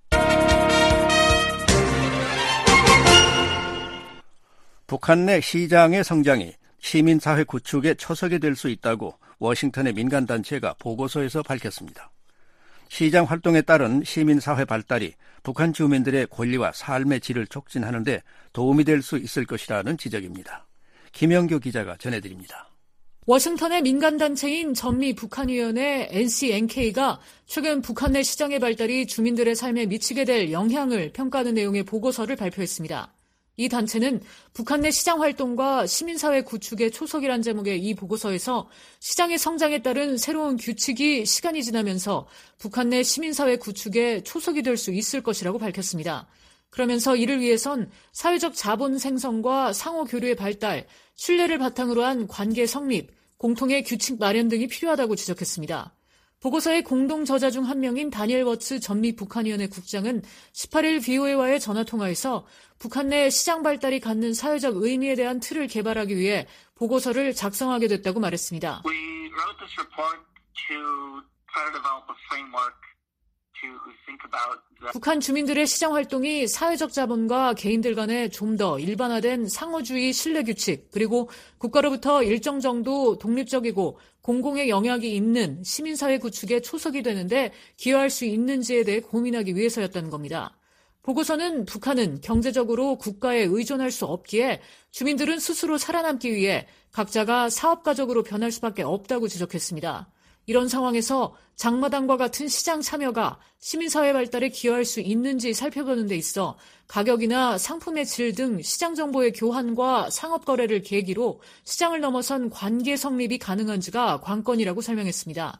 북한 내 시장의 성장이 시민사회 구축의 초석이 될 수 있다고 워싱턴의 민간단체가 보고서에서 밝혔습니다. 시장 활동에 따른 시민사회 발달이 북한 주민들의 권리와 삶의 질을 촉진하는 데 도움이 될 수 있을 것이라는 지적입니다. 김영규 기자가 전해드립니다.
워싱턴의 민간단체인 전미북한위원회 NCNK가 최근 북한 내 시장의 발달이 주민들의 삶에 미치게 될 영향을 평가하는 내용의 보고서를 발표했습니다. 이 단체는 북한 내 시장 활동과 시민사회 구축의 초석이란 제목의 이 보고서에서 시장의 성장에 따른 새로운 규칙이 시간이 지나면서 북한 내 시민사회 구축의 초석이 될 수 있을 것이라고 밝혔습니다. 그러면서 이를 위해선 사회적 자본 생성과 상호 교류의 발달, 신뢰를 바탕으로 한 관계 성립, 공통의 규칙 마련 등이 필요하다고 지적했습니다. 보고서의 공동 저자 중 한 명인 다니엘 워츠 전미북한위원회 국장은 18일 VOA와의 전화통화에서 북한 내 시장 발달이 갖는 사회적 의미에 대한 틀을 개발하기 위해 보고서를 작성하게 됐다고 말했습니다.
We wrote this report to try to develop a framework to think about
북한 주민들의 시장 활동이 사회적 자본과 개인들 간의 좀 더 일반화된 상호주의 신뢰 규칙, 그리고 국가로부터 일정 정도 독립적이고 공공의 영향이 있는 시민사회 구축의 초석이 되는데 기여할 수 있는지에 대해 고민하기 위해서였다는 겁니다. 보고서는 북한은 경제적으로 국가에 의존할 수 없기에 주민들은 스스로 살아남기 위해 각자가 사업가적으로 변할 수밖에 없다고 지적했습니다. 이런 상황에서 장마당과 같은 시장 참여가 시민사회 발달에 기여할 수 있는지 살펴보는 데 있어 가격이나 상품의 질 등 시장 정보의 교환과 상업 거래를 계기로 시장을 넘어선 관계 성립이 가능한지가 관건이라고 설명했습니다.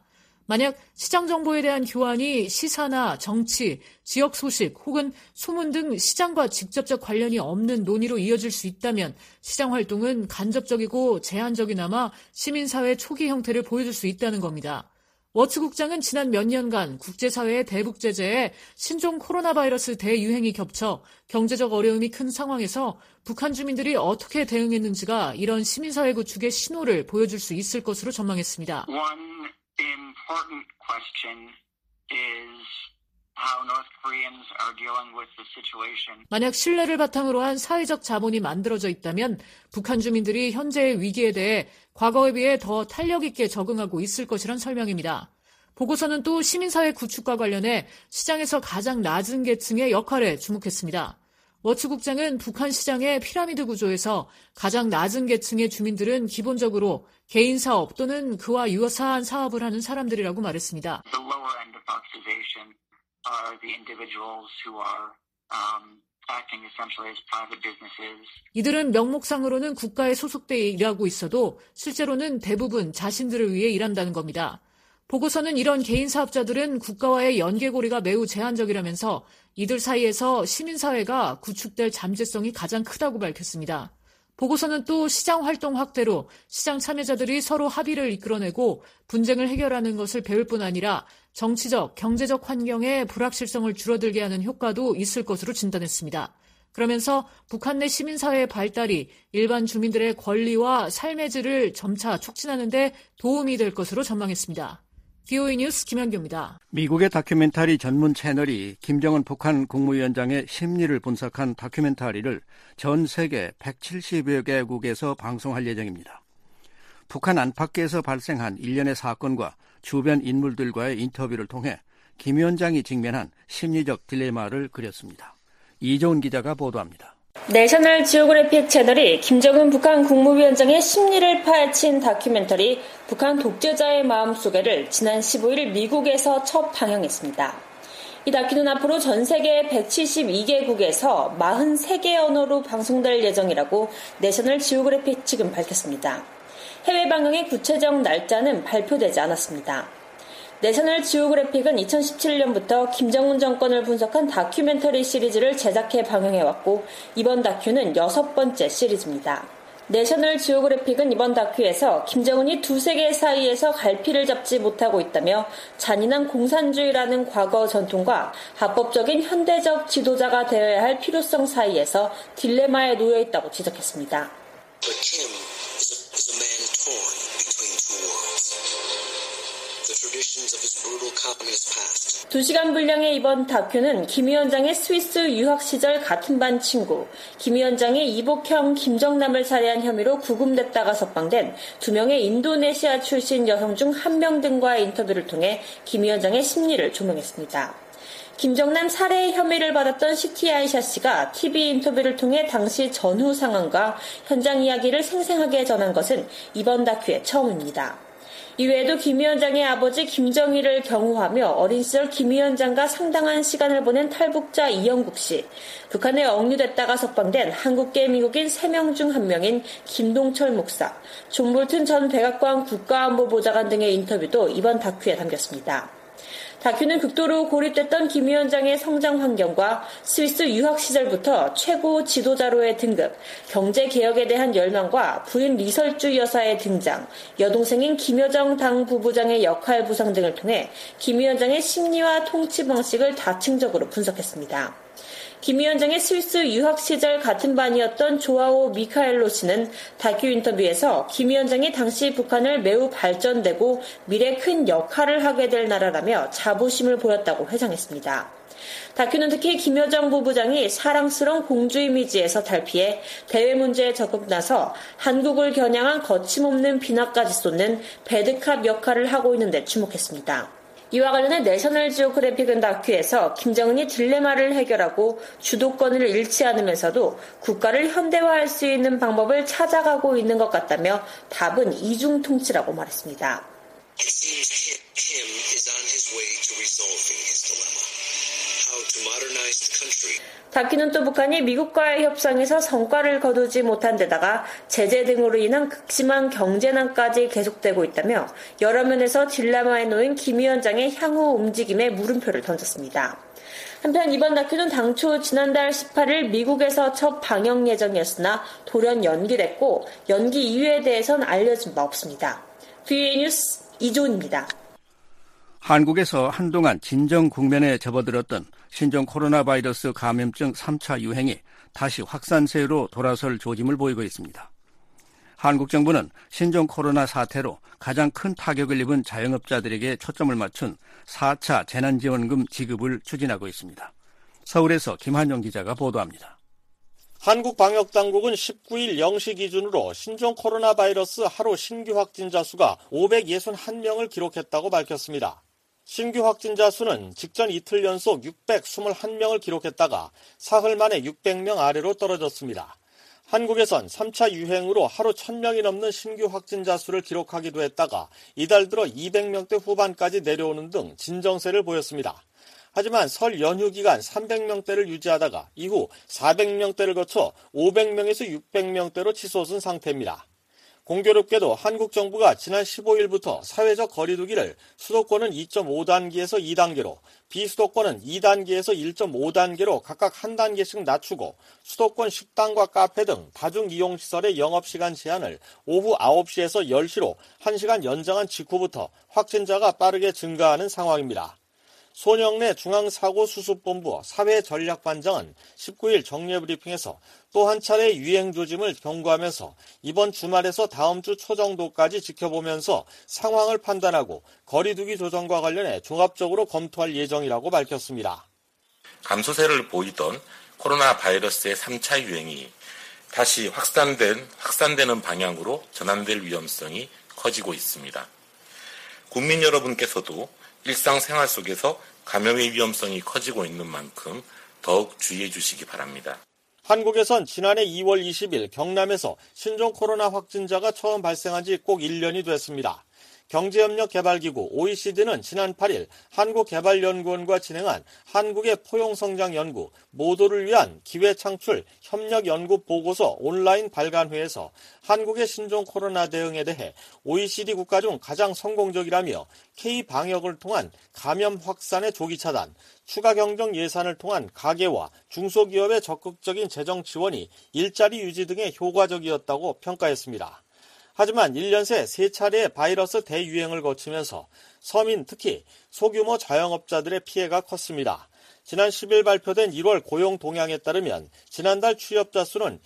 만약 시장 정보에 대한 교환이 시사나 정치, 지역 소식 혹은 소문 등 시장과 직접적 관련이 없는 논의로 이어질 수 있다면 시장 활동은 간접적이고 제한적이나마 시민사회 초기 형태를 보여줄 수 있다는 겁니다. 워츠 국장은 지난 몇 년간 국제사회의 대북 제재에 신종 코로나 바이러스 대유행이 겹쳐 경제적 어려움이 큰 상황에서 북한 주민들이 어떻게 대응했는지가 이런 시민사회 구축의 신호를 보여줄 수 있을 것으로 전망했습니다.
One important question is how North Koreans are dealing with the situation.
만약 신뢰를 바탕으로 한 사회적 자본이 만들어져 있다면 북한 주민들이 현재의 위기에 대해 과거에 비해 더 탄력 있게 적응하고 있을 것이란 설명입니다. 보고서는 또 시민사회 구축과 관련해 시장에서 가장 낮은 계층의 역할에 주목했습니다. 워츠 국장은 북한 시장의 피라미드 구조에서 가장 낮은 계층의 주민들은 기본적으로 개인 사업 또는 그와 유사한 사업을 하는 사람들이라고 말했습니다.
The lower end of boxization are the individuals who are acting essentially as private businesses.
이들은 명목상으로는 국가에 소속돼 일하고 있어도 실제로는 대부분 자신들을 위해 일한다는 겁니다. 보고서는 이런 개인 사업자들은 국가와의 연계고리가 매우 제한적이라면서 이들 사이에서 시민사회가 구축될 잠재성이 가장 크다고 밝혔습니다. 보고서는 또 시장 활동 확대로 시장 참여자들이 서로 합의를 이끌어내고 분쟁을 해결하는 것을 배울 뿐 아니라 정치적, 경제적 환경의 불확실성을 줄어들게 하는 효과도 있을 것으로 진단했습니다. 그러면서 북한 내 시민사회의 발달이 일반 주민들의 권리와 삶의 질을 점차 촉진하는 데 도움이 될 것으로 전망했습니다. VOA 뉴스 김현규입니다.
미국의 다큐멘터리 전문 채널이 김정은 북한 국무위원장의 심리를 분석한 다큐멘터리를 전 세계 170여 개국에서 방송할 예정입니다. 북한 안팎에서 발생한 일련의 사건과 주변 인물들과의 인터뷰를 통해 김 위원장이 직면한 심리적 딜레마를 그렸습니다. 이종훈 기자가 보도합니다.
내셔널 지오그래픽 채널이 김정은 북한 국무위원장의 심리를 파헤친 다큐멘터리 북한 독재자의 마음속에를 지난 15일 미국에서 첫 방영했습니다. 이 다큐는 앞으로 전 세계 172개국에서 43개 언어로 방송될 예정이라고 내셔널 지오그래픽 측은 밝혔습니다. 해외 방영의 구체적 날짜는 발표되지 않았습니다. 내셔널 지오그래픽은 2017년부터 김정은 정권을 분석한 다큐멘터리 시리즈를 제작해 방영해왔고 이번 다큐는 6번째 시리즈입니다. 내셔널 지오그래픽은 이번 다큐에서 김정은이 두 세계 사이에서 갈피를 잡지 못하고 있다며 잔인한 공산주의라는 과거 전통과 합법적인 현대적 지도자가 되어야 할 필요성 사이에서 딜레마에 놓여 있다고 지적했습니다. 두 시간 분량의 이번 다큐는 김 위원장의 스위스 유학 시절 같은 반 친구, 김 위원장의 이복형 김정남을 살해한 혐의로 구금됐다가 석방된 2명의 인도네시아 출신 여성 중 1명 등과의 인터뷰를 통해 김 위원장의 심리를 조명했습니다. 김정남 살해 혐의를 받았던 시티 아이샤 씨가 TV 인터뷰를 통해 당시 전후 상황과 현장 이야기를 생생하게 전한 것은 이번 다큐의 처음입니다. 이외에도 김 위원장의 아버지 김정일을 경호하며 어린 시절 김 위원장과 상당한 시간을 보낸 탈북자 이영국 씨, 북한에 억류됐다가 석방된 한국계 미국인 3명 중 1명인 김동철 목사, 존 볼튼 전 백악관 국가안보보좌관 등의 인터뷰도 이번 다큐에 담겼습니다. 다큐는 극도로 고립됐던 김 위원장의 성장 환경과 스위스 유학 시절부터 최고 지도자로의 등극, 경제개혁에 대한 열망과 부인 리설주 여사의 등장, 여동생인 김여정 당 부부장의 역할 구성 등을 통해 김 위원장의 심리와 통치 방식을 다층적으로 분석했습니다. 김 위원장의 스위스 유학 시절 같은 반이었던 조아오 미카엘로 씨는 다큐 인터뷰에서 김 위원장이 당시 북한을 매우 발전되고 미래 큰 역할을 하게 될 나라라며 자부심을 보였다고 회상했습니다. 다큐는 특히 김여정 부부장이 사랑스러운 공주 이미지에서 탈피해 대외 문제에 적극 나서 한국을 겨냥한 거침없는 비난까지 쏟는 배드캅 역할을 하고 있는 데 주목했습니다. 이와 관련해 내셔널 지오그래픽은 다큐에서 김정은이 딜레마를 해결하고 주도권을 잃지 않으면서도 국가를 현대화할 수 있는 방법을 찾아가고 있는 것 같다며 답은 이중 통치라고 말했습니다. It seems him is on his way to resolving his dilemma. How 다큐는 또 북한이 미국과의 협상에서 성과를 거두지 못한 데다가 제재 등으로 인한 극심한 경제난까지 계속되고 있다며 여러 면에서 딜레마에 놓인 김 위원장의 향후 움직임에 물음표를 던졌습니다. 한편 이번 다큐는 당초 지난달 18일 미국에서 첫 방영 예정이었으나 돌연 연기됐고 연기 이유에 대해서는 알려진 바 없습니다. VOA 뉴스 이조은입니다.
한국에서 한동안 진정 국면에 접어들었던 신종 코로나 바이러스 감염증 3차 유행이 다시 확산세로 돌아설 조짐을 보이고 있습니다. 한국 정부는 신종 코로나 사태로 가장 큰 타격을 입은 자영업자들에게 초점을 맞춘 4차 재난지원금 지급을 추진하고 있습니다. 서울에서 김한용 기자가 보도합니다.
한국 방역당국은 19일 0시 기준으로 신종 코로나 바이러스 하루 신규 확진자 수가 561명을 기록했다고 밝혔습니다. 신규 확진자 수는 직전 이틀 연속 621명을 기록했다가 사흘 만에 600명 아래로 떨어졌습니다. 한국에선 3차 유행으로 하루 1000명이 넘는 신규 확진자 수를 기록하기도 했다가 이달 들어 200명대 후반까지 내려오는 등 진정세를 보였습니다. 하지만 설 연휴 기간 300명대를 유지하다가 이후 400명대를 거쳐 500명에서 600명대로 치솟은 상태입니다. 공교롭게도 한국 정부가 지난 15일부터 사회적 거리두기를 수도권은 2.5단계에서 2단계로, 비수도권은 2단계에서 1.5단계로 각각 한 단계씩 낮추고 수도권 식당과 카페 등 다중이용시설의 영업시간 제한을 오후 9시에서 10시로 1시간 연장한 직후부터 확진자가 빠르게 증가하는 상황입니다. 손영래 중앙사고수습본부 사회전략반장은 19일 정례브리핑에서 또 한 차례 유행 조짐을 경고하면서 이번 주말에서 다음 주 초 정도까지 지켜보면서 상황을 판단하고 거리두기 조정과 관련해 종합적으로 검토할 예정이라고 밝혔습니다.
감소세를 보이던 코로나 바이러스의 3차 유행이 다시 확산되는 방향으로 전환될 위험성이 커지고 있습니다. 국민 여러분께서도 일상생활 속에서 감염의 위험성이 커지고 있는 만큼 더욱 주의해 주시기 바랍니다.
한국에선 지난해 2월 20일 경남에서 신종 코로나 확진자가 처음 발생한 지 꼭 1년이 됐습니다. 경제협력개발기구 OECD는 지난 8일 한국개발연구원과 진행한 한국의 포용성장연구 모두를 위한 기회창출 협력연구 보고서 온라인 발간회에서 한국의 신종 코로나 대응에 대해 OECD 국가 중 가장 성공적이라며 K-방역을 통한 감염 확산의 조기 차단, 추가 경정 예산을 통한 가계와 중소기업의 적극적인 재정 지원이 일자리 유지 등에 효과적이었다고 평가했습니다. 하지만 1년 새 3차례의 바이러스 대유행을 거치면서 서민 특히 소규모 자영업자들의 피해가 컸습니다. 지난 10일 발표된 1월 고용 동향에 따르면 지난달 취업자 수는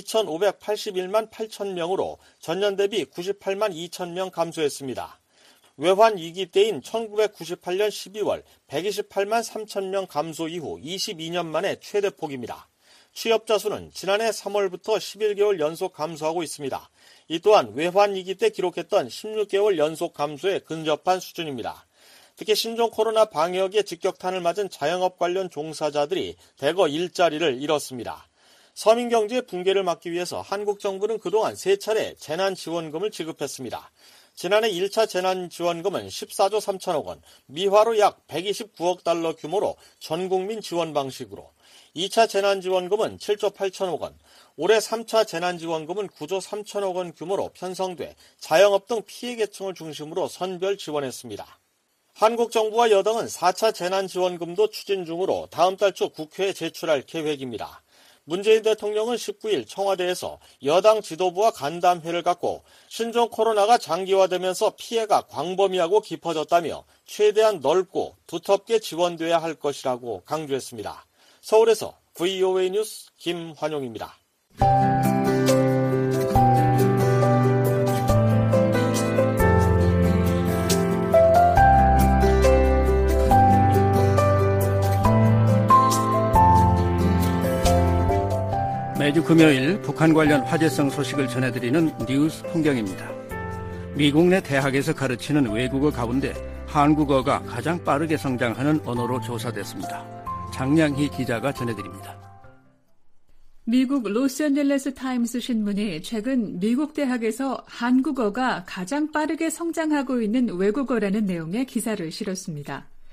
2,581만 8천 명으로 전년 대비 98만 2천 명 감소했습니다. 외환 위기 때인 1998년 12월 128만 3천 명 감소 이후 22년 만에 최대폭입니다. 취업자 수는 지난해 3월부터 11개월 연속 감소하고 있습니다. 이 또한 외환 위기 때 기록했던 16개월 연속 감소에 근접한 수준입니다. 특히 신종 코로나 방역에 직격탄을 맞은 자영업 관련 종사자들이 대거 일자리를 잃었습니다. 서민 경제의 붕괴를 막기 위해서 한국 정부는 그동안 3차례 재난지원금을 지급했습니다. 지난해 1차 재난지원금은 14조 3천억 원, 미화로 약 129억 달러 규모로 전국민 지원 방식으로, 2차 재난지원금은 7조 8천억 원, 올해 3차 재난지원금은 9조 3천억 원 규모로 편성돼 자영업 등 피해 계층을 중심으로 선별 지원했습니다. 한국 정부와 여당은 4차 재난지원금도 추진 중으로 다음 달 초 국회에 제출할 계획입니다. 문재인 대통령은 19일 청와대에서 여당 지도부와 간담회를 갖고 신종 코로나가 장기화되면서 피해가 광범위하고 깊어졌다며 최대한 넓고 두텁게 지원돼야 할 것이라고 강조했습니다. 서울에서 VOA 뉴스 김환용입니다.
매주 금요일 북한 관련 화제성 소식을 전해드리는 뉴스 풍경입니다. 미국 내 대학에서 가르치는 외국어 가운데 한국어가 가장 빠르게 성장하는 언어로 조사됐습니다. 장량희 기자가 전해드립니다.
미국 로스앤젤레스 타임스 신문이 최근 미국 대학에서 한국어가 가장 빠르게 성장하고 있는 외국어라는 내용의 기사를 실었습니다.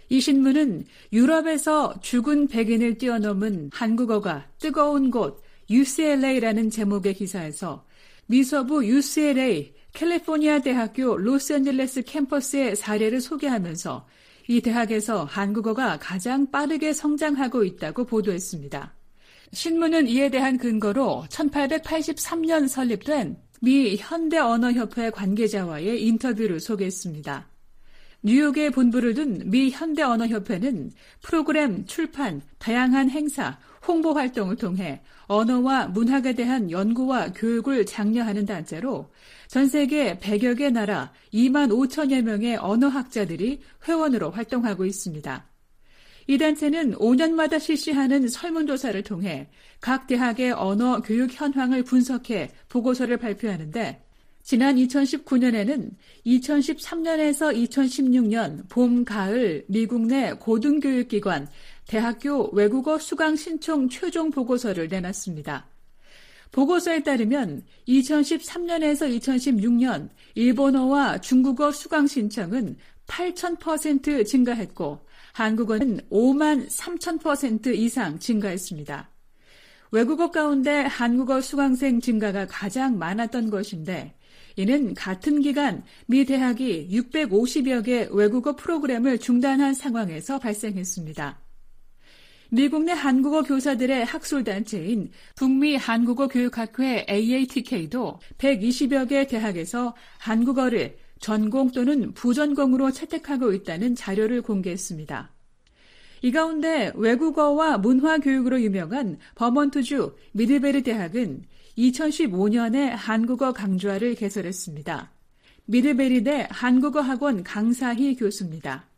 이 신문은 유럽에서 죽은 백인을 뛰어넘은 한국어가 뜨거운 곳 UCLA라는 제목의 기사에서 미서부 UCLA 캘리포니아 대학교 로스앤젤레스 캠퍼스의 사례를 소개하면서 이 대학에서 한국어가 가장 빠르게 성장하고 있다고 보도했습니다. 신문은 이에 대한 근거로 1883년 설립된 미 현대언어협회 관계자와의 인터뷰를 소개했습니다. 뉴욕에 본부를 둔 미 현대언어협회는 프로그램, 출판, 다양한 행사, 홍보 활동을 통해 언어와 문학에 대한 연구와 교육을 장려하는 단체로 전 세계 100여 개 나라 2만 5천여 명의 언어학자들이 회원으로 활동하고 있습니다. 이 단체는 5년마다 실시하는 설문조사를 통해 각 대학의 언어 교육 현황을 분석해 보고서를 발표하는데 지난 2019년에는 2013년에서 2016년 봄, 가을 미국 내 고등교육기관, 대학교 외국어 수강 신청 최종 보고서를 내놨습니다. 보고서에 따르면 2013년에서 2016년 일본어와 중국어 수강 신청은 8,000% 증가했고 한국어는 5만 3,000% 이상 증가했습니다. 외국어 가운데 한국어 수강생 증가가 가장 많았던 것인데 이는 같은 기간 미 대학이 650여 개 외국어 프로그램을 중단한 상황에서 발생했습니다. 미국 내 한국어 교사들의 학술단체인 북미 한국어 교육학회 AATK도 120여 개 대학에서 한국어를 전공 또는 부전공으로 채택하고 있다는 자료를 공개했습니다. 이 가운데 외국어와 문화교육으로 유명한 버몬트주 미드베리 대학은 2015년에 한국어 강좌를 개설했습니다. 미드베리대 한국어학원 강사희 교수입니다.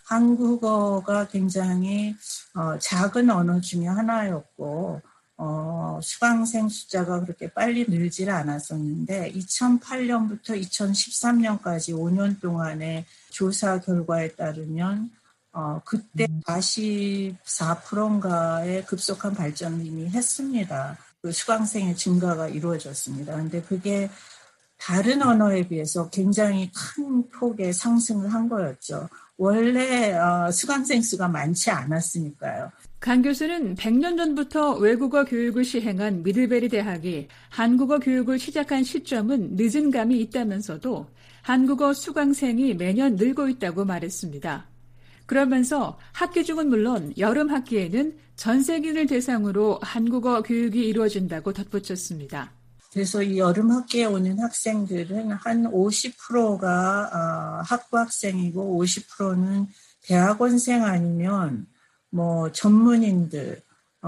한국어가 굉장히 작은 언어 중에 하나였고 수강생 숫자가 그렇게 빨리 늘질 않았었는데 2008년부터 2013년까지 5년 동안의 조사 결과에 따르면 그때 44%인가의 급속한 발전을 이미 했습니다. 그 수강생의 증가가 이루어졌습니다. 그런데 그게 다른 언어에 비해서 굉장히 큰 폭의 상승을 한 거였죠. 원래 수강생 수가 많지 않았으니까요.
강 교수는 100년 전부터 외국어 교육을 시행한 미들베리 대학이 한국어 교육을 시작한 시점은 늦은 감이 있다면서도 한국어 수강생이 매년 늘고 있다고 말했습니다. 그러면서 학기 중은 물론 여름 학기에는 전세기인을 대상으로 한국어 교육이 이루어진다고 덧붙였습니다.
그래서 이 여름 학기에 오는 학생들은 한 50%가 학부 학생이고 50%는 대학원생 아니면 전문인들,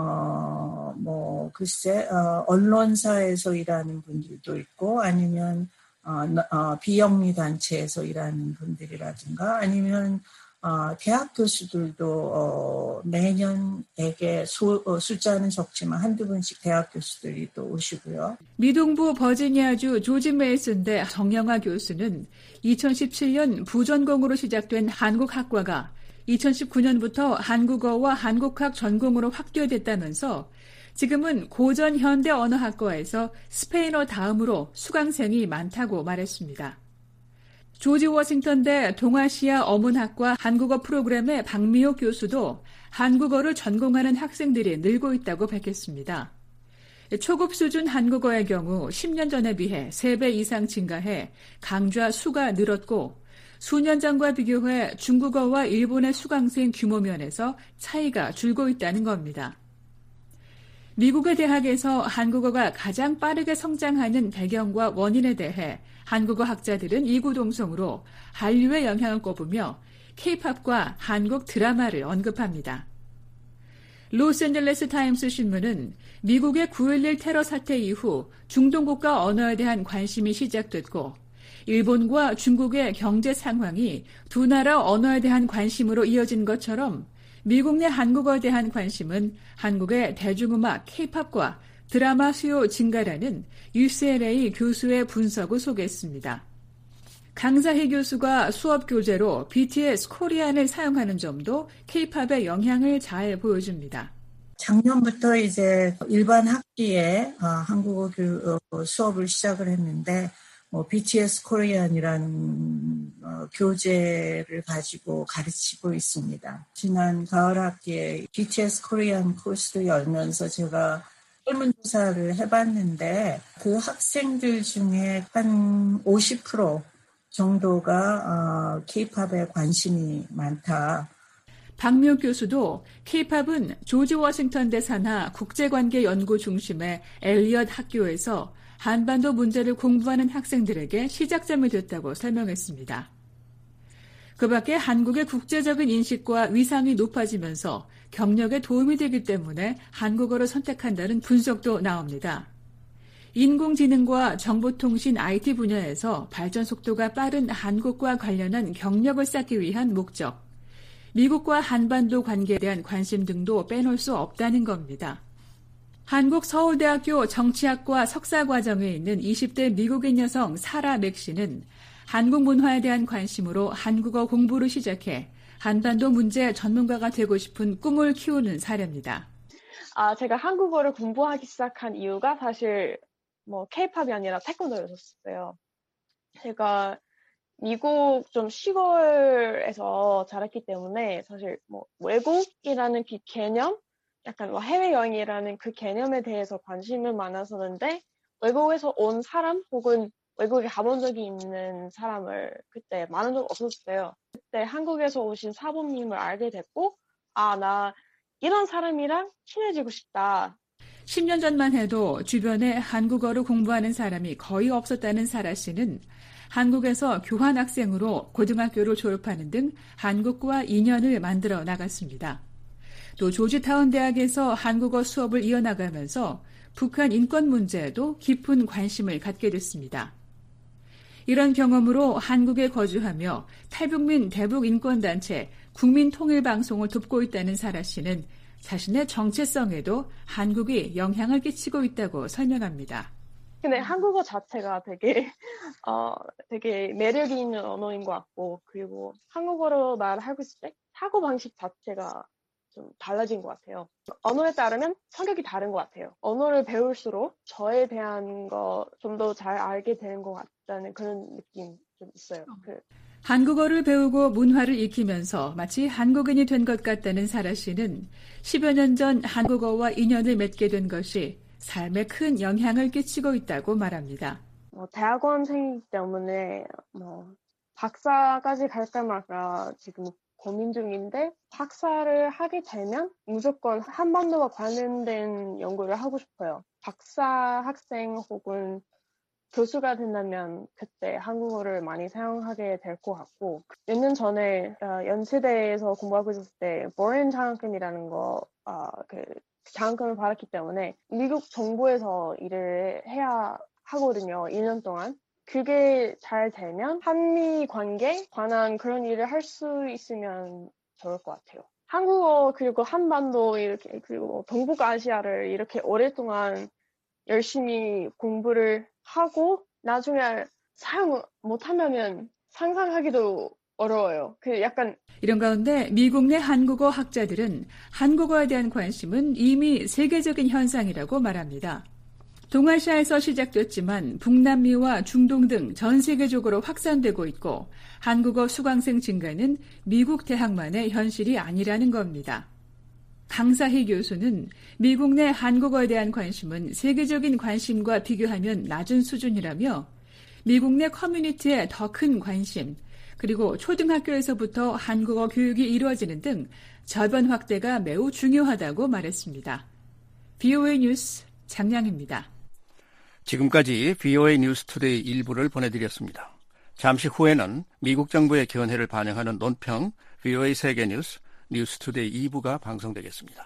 언론사에서 일하는 분들도 있고 아니면 비영리 단체에서 일하는 분들이라든가 아니면 대학 교수들도 매년에게 숫자는 적지만 한두 분씩 대학 교수들이 또 오시고요.
미동부 버지니아주 조지 메이슨대 정영아 교수는 2017년 부전공으로 시작된 한국학과가 2019년부터 한국어와 한국학 전공으로 확대됐다면서 지금은 고전 현대 언어학과에서 스페인어 다음으로 수강생이 많다고 말했습니다. 조지 워싱턴대 동아시아 어문학과 한국어 프로그램의 박미옥 교수도 한국어를 전공하는 학생들이 늘고 있다고 밝혔습니다. 초급 수준 한국어의 경우 10년 전에 비해 3배 이상 증가해 강좌 수가 늘었고 수년 전과 비교해 중국어와 일본의 수강생 규모 면에서 차이가 줄고 있다는 겁니다. 미국의 대학에서 한국어가 가장 빠르게 성장하는 배경과 원인에 대해 한국어 학자들은 이구동성으로 한류의 영향을 꼽으며 K-팝과 한국 드라마를 언급합니다. 로스앤젤레스 타임스 신문은 미국의 9.11 테러 사태 이후 중동 국가 언어에 대한 관심이 시작됐고 일본과 중국의 경제 상황이 두 나라 언어에 대한 관심으로 이어진 것처럼 미국 내 한국어에 대한 관심은 한국의 대중음악 K-팝과 드라마 수요 증가라는 UCLA 교수의 분석을 소개했습니다. 강사희 교수가 수업 교재로 BTS 코리안을 사용하는 점도 K-팝의 영향을 잘 보여줍니다.
작년부터 이제 일반 학기에 한국어 수업을 시작을 했는데 BTS 코리안이라는 교재를 가지고 가르치고 있습니다. 지난 가을 학기에 BTS 코리안 코스를 열면서 제가 설문조사를 해봤는데 그 학생들 중에 한 50% 정도가 K-팝에 관심이 많다.
박미옥 교수도 K-팝은 조지 워싱턴 대사나 국제관계 연구 중심의 엘리엇 학교에서 한반도 문제를 공부하는 학생들에게 시작점이 됐다고 설명했습니다. 그 밖에 한국의 국제적인 인식과 위상이 높아지면서 경력에 도움이 되기 때문에 한국어를 선택한다는 분석도 나옵니다. 인공지능과 정보통신 IT 분야에서 발전 속도가 빠른 한국과 관련한 경력을 쌓기 위한 목적, 미국과 한반도 관계에 대한 관심 등도 빼놓을 수 없다는 겁니다. 한국 서울대학교 정치학과 석사과정에 있는 20대 미국인 여성 사라 맥 씨는 한국 문화에 대한 관심으로 한국어 공부를 시작해 한반도 문제 전문가가 되고 싶은 꿈을 키우는 사례입니다.
제가 한국어를 공부하기 시작한 이유가 사실 K-팝이 아니라 태권도였었어요. 제가 미국 좀 시골에서 자랐기 때문에 사실 외국이라는 그 개념, 약간 해외여행이라는 그 개념에 대해서 관심이 많았었는데 외국에서 온 사람 혹은 외국에 가본 적이 있는 사람을 그때 만난 적 없었어요. 그때 한국에서 오신 사부님을 알게 됐고 나 이런 사람이랑 친해지고 싶다.
10년 전만 해도 주변에 한국어를 공부하는 사람이 거의 없었다는 사라 씨는 한국에서 교환학생으로 고등학교를 졸업하는 등 한국과 인연을 만들어 나갔습니다. 또 조지타운 대학에서 한국어 수업을 이어나가면서 북한 인권 문제에도 깊은 관심을 갖게 됐습니다. 이런 경험으로 한국에 거주하며 탈북민 대북인권단체 국민통일방송을 돕고 있다는 사라 씨는 자신의 정체성에도 한국이 영향을 끼치고 있다고 설명합니다.
근데 한국어 자체가 되게 매력이 있는 언어인 것 같고, 그리고 한국어로 말하고 있을 때 사고방식 자체가 좀 달라진 것 같아요. 언어에 따르면 성격이 다른 것 같아요. 언어를 배울수록 저에 대한 거 좀 더 잘 알게 되는 것 같다는 그런 느낌 좀 있어요.
한국어를 배우고 문화를 익히면서 마치 한국인이 된 것 같다는 사라 씨는 10여 년 전 한국어와 인연을 맺게 된 것이 삶에 큰 영향을 끼치고 있다고 말합니다.
대학원생이기 때문에 박사까지 갈까 말까 지금 고민 중인데, 박사를 하게 되면 무조건 한반도와 관련된 연구를 하고 싶어요. 박사 학생 혹은 교수가 된다면 그때 한국어를 많이 사용하게 될 것 같고, 몇 년 전에 연세대에서 공부하고 있었을 때 보렌 장학금이라는 장학금을 받았기 때문에 미국 정부에서 일을 해야 하거든요. 1년 동안. 그게 잘 되면 한미 관계에 관한 그런 일을 할 수 있으면 좋을 것 같아요. 한국어 그리고 한반도 이렇게 그리고 동북아시아를 이렇게 오랫동안 열심히 공부를 하고 나중에 사용 못한다면 상상하기도 어려워요.
이런 가운데 미국 내 한국어 학자들은 한국어에 대한 관심은 이미 세계적인 현상이라고 말합니다. 동아시아에서 시작됐지만 북남미와 중동 등 전 세계적으로 확산되고 있고, 한국어 수강생 증가는 미국 대학만의 현실이 아니라는 겁니다. 강사희 교수는 미국 내 한국어에 대한 관심은 세계적인 관심과 비교하면 낮은 수준이라며 미국 내 커뮤니티에 더 큰 관심, 그리고 초등학교에서부터 한국어 교육이 이루어지는 등 저변 확대가 매우 중요하다고 말했습니다. VOA 뉴스 장량입니다.
지금까지 VOA 뉴스 투데이 일부를 보내드렸습니다. 잠시 후에는 미국 정부의 견해를 반영하는 논평 VOA 세계뉴스 뉴스 투데이 2부가 방송되겠습니다.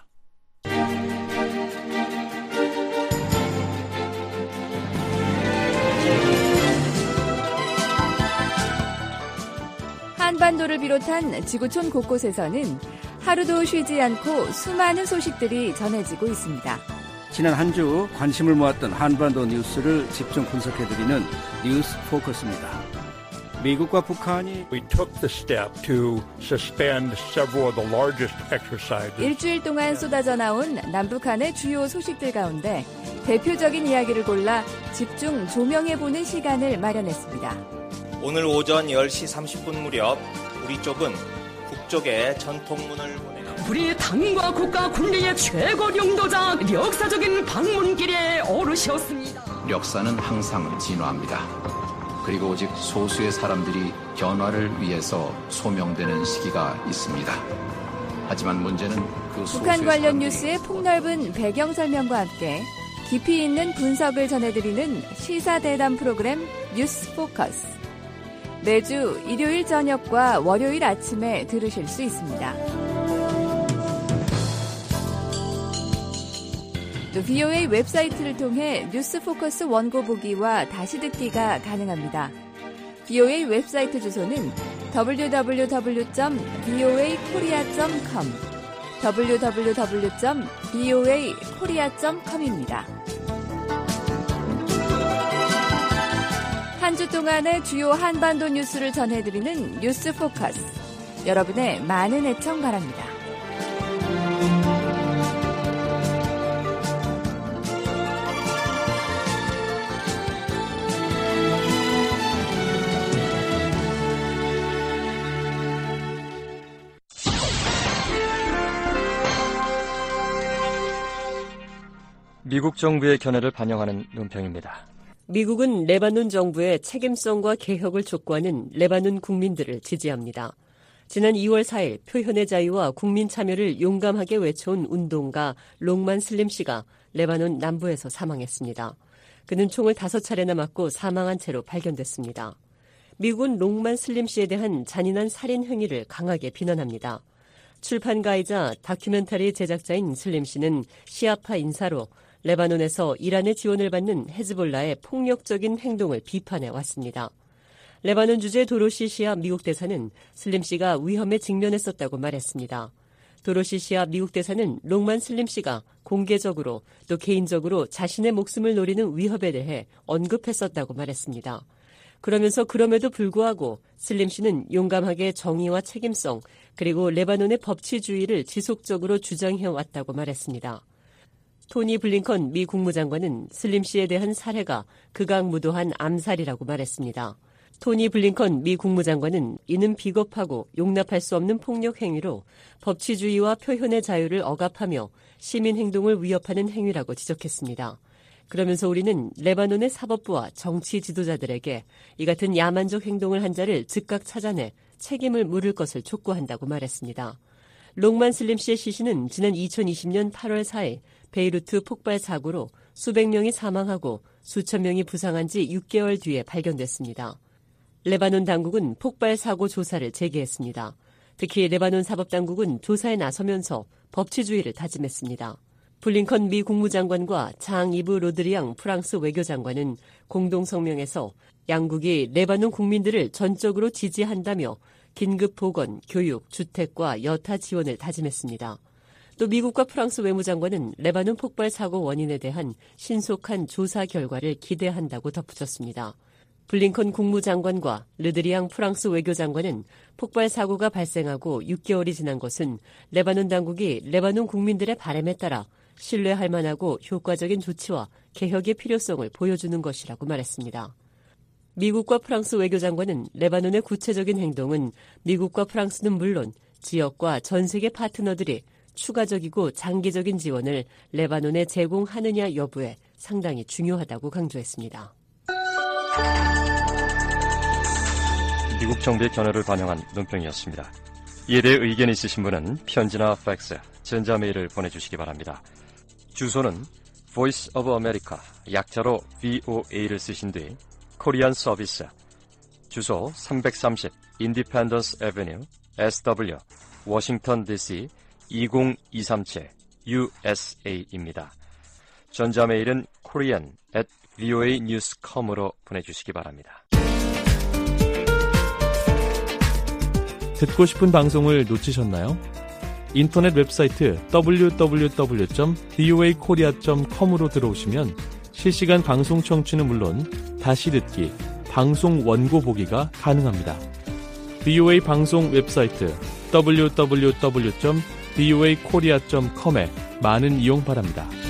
한반도를 비롯한 지구촌 곳곳에서는 하루도 쉬지 않고 수많은 소식들이 전해지고 있습니다.
지난 한 주 관심을 모았던 한반도 뉴스를 집중 분석해드리는 뉴스 포커스입니다. 미국과 북한이
We took the step to suspend several of the largest exercises.
일주일 동안 쏟아져 나온 남북한의 주요 소식들 가운데 대표적인 이야기를 골라 집중 조명해보는 시간을 마련했습니다.
오늘 오전 10시 30분 무렵 우리 쪽은 북쪽에 전통문을 보내요.
우리 당과 국가 군리의 최고領導자 역사적인 방문길에 오르셨습니다.
역사는 항상 진화합니다. 그리고 오직 소수의 사람들이 변화를 위해서 소명되는 시기가 있습니다. 하지만 문제는 그 소수의
북한 관련 뉴스의 폭넓은 배경 설명과 함께 깊이 있는 분석을 전해드리는 시사대담 프로그램 뉴스 포커스. 매주 일요일 저녁과 월요일 아침에 들으실 수 있습니다. 또 VOA 웹사이트를 통해 뉴스 포커스 원고 보기와 다시 듣기가 가능합니다. VOA 웹사이트 주소는 www.voakorea.com www.voakorea.com입니다. 한 주 동안의 주요 한반도 뉴스를 전해드리는 뉴스 포커스. 여러분의 많은 애청 바랍니다.
미국 정부의 견해를 반영하는 논평입니다.
미국은 레바논 정부의 책임성과 개혁을 촉구하는 레바논 국민들을 지지합니다. 지난 2월 4일 표현의 자유와 국민 참여를 용감하게 외쳐온 운동가 롱만 슬림 씨가 레바논 남부에서 사망했습니다. 그는 총을 5차례나 맞고 사망한 채로 발견됐습니다. 미국은 롱만 슬림 씨에 대한 잔인한 살인 행위를 강하게 비난합니다. 출판가이자 다큐멘터리 제작자인 슬림 씨는 시아파 인사로 레바논에서 이란의 지원을 받는 헤즈볼라의 폭력적인 행동을 비판해 왔습니다. 레바논 주재 도로시 시아 미국 대사는 슬림 씨가 위험에 직면했었다고 말했습니다. 도로시 시아 미국 대사는 롱만 슬림 씨가 공개적으로 또 개인적으로 자신의 목숨을 노리는 위협에 대해 언급했었다고 말했습니다. 그러면서 그럼에도 불구하고 슬림 씨는 용감하게 정의와 책임성 그리고 레바논의 법치주의를 지속적으로 주장해왔다고 말했습니다. 토니 블링컨 미 국무장관은 슬림 씨에 대한 살해가 극악무도한 암살이라고 말했습니다. 토니 블링컨 미 국무장관은 이는 비겁하고 용납할 수 없는 폭력 행위로 법치주의와 표현의 자유를 억압하며 시민 행동을 위협하는 행위라고 지적했습니다. 그러면서 우리는 레바논의 사법부와 정치 지도자들에게 이 같은 야만적 행동을 한 자를 즉각 찾아내 책임을 물을 것을 촉구한다고 말했습니다. 롱만 슬림 씨의 시신은 지난 2020년 8월 4일 베이루트 폭발 사고로 수백 명이 사망하고 수천 명이 부상한 지 6개월 뒤에 발견됐습니다. 레바논 당국은 폭발 사고 조사를 재개했습니다. 특히 레바논 사법당국은 조사에 나서면서 법치주의를 다짐했습니다. 블링컨 미 국무장관과 장 이브 로드리앙 프랑스 외교장관은 공동성명에서 양국이 레바논 국민들을 전적으로 지지한다며 긴급 보건, 교육, 주택과 여타 지원을 다짐했습니다. 또 미국과 프랑스 외무장관은 레바논 폭발 사고 원인에 대한 신속한 조사 결과를 기대한다고 덧붙였습니다. 블링컨 국무장관과 르드리앙 프랑스 외교장관은 폭발 사고가 발생하고 6개월이 지난 것은 레바논 당국이 레바논 국민들의 바람에 따라 신뢰할 만하고 효과적인 조치와 개혁의 필요성을 보여주는 것이라고 말했습니다. 미국과 프랑스 외교장관은 레바논의 구체적인 행동은 미국과 프랑스는 물론 지역과 전 세계 파트너들이 추가적이고 장기적인 지원을 레바논에 제공하느냐 여부에 상당히 중요하다고 강조했습니다.
미국 정부의 견해를 반영한 논평이었습니다. 이에 대해 의견이 있으신 분은 편지나 팩스, 전자메일을 보내주시기 바랍니다. 주소는 Voice of America, 약자로 VOA를 쓰신 뒤 코리안 서비스, 주소 330 Independence Avenue, SW, 워싱턴 DC 20237 USA입니다. 전자메일은 korean@voanews.com으로 보내주시기 바랍니다.
듣고 싶은 방송을 놓치셨나요? 인터넷 웹사이트 www.voakorea.com으로 들어오시면 실시간 방송 청취는 물론 다시 듣기, 방송 원고 보기가 가능합니다. VOA 방송 웹사이트 www.voakorea.com에 많은 이용 바랍니다.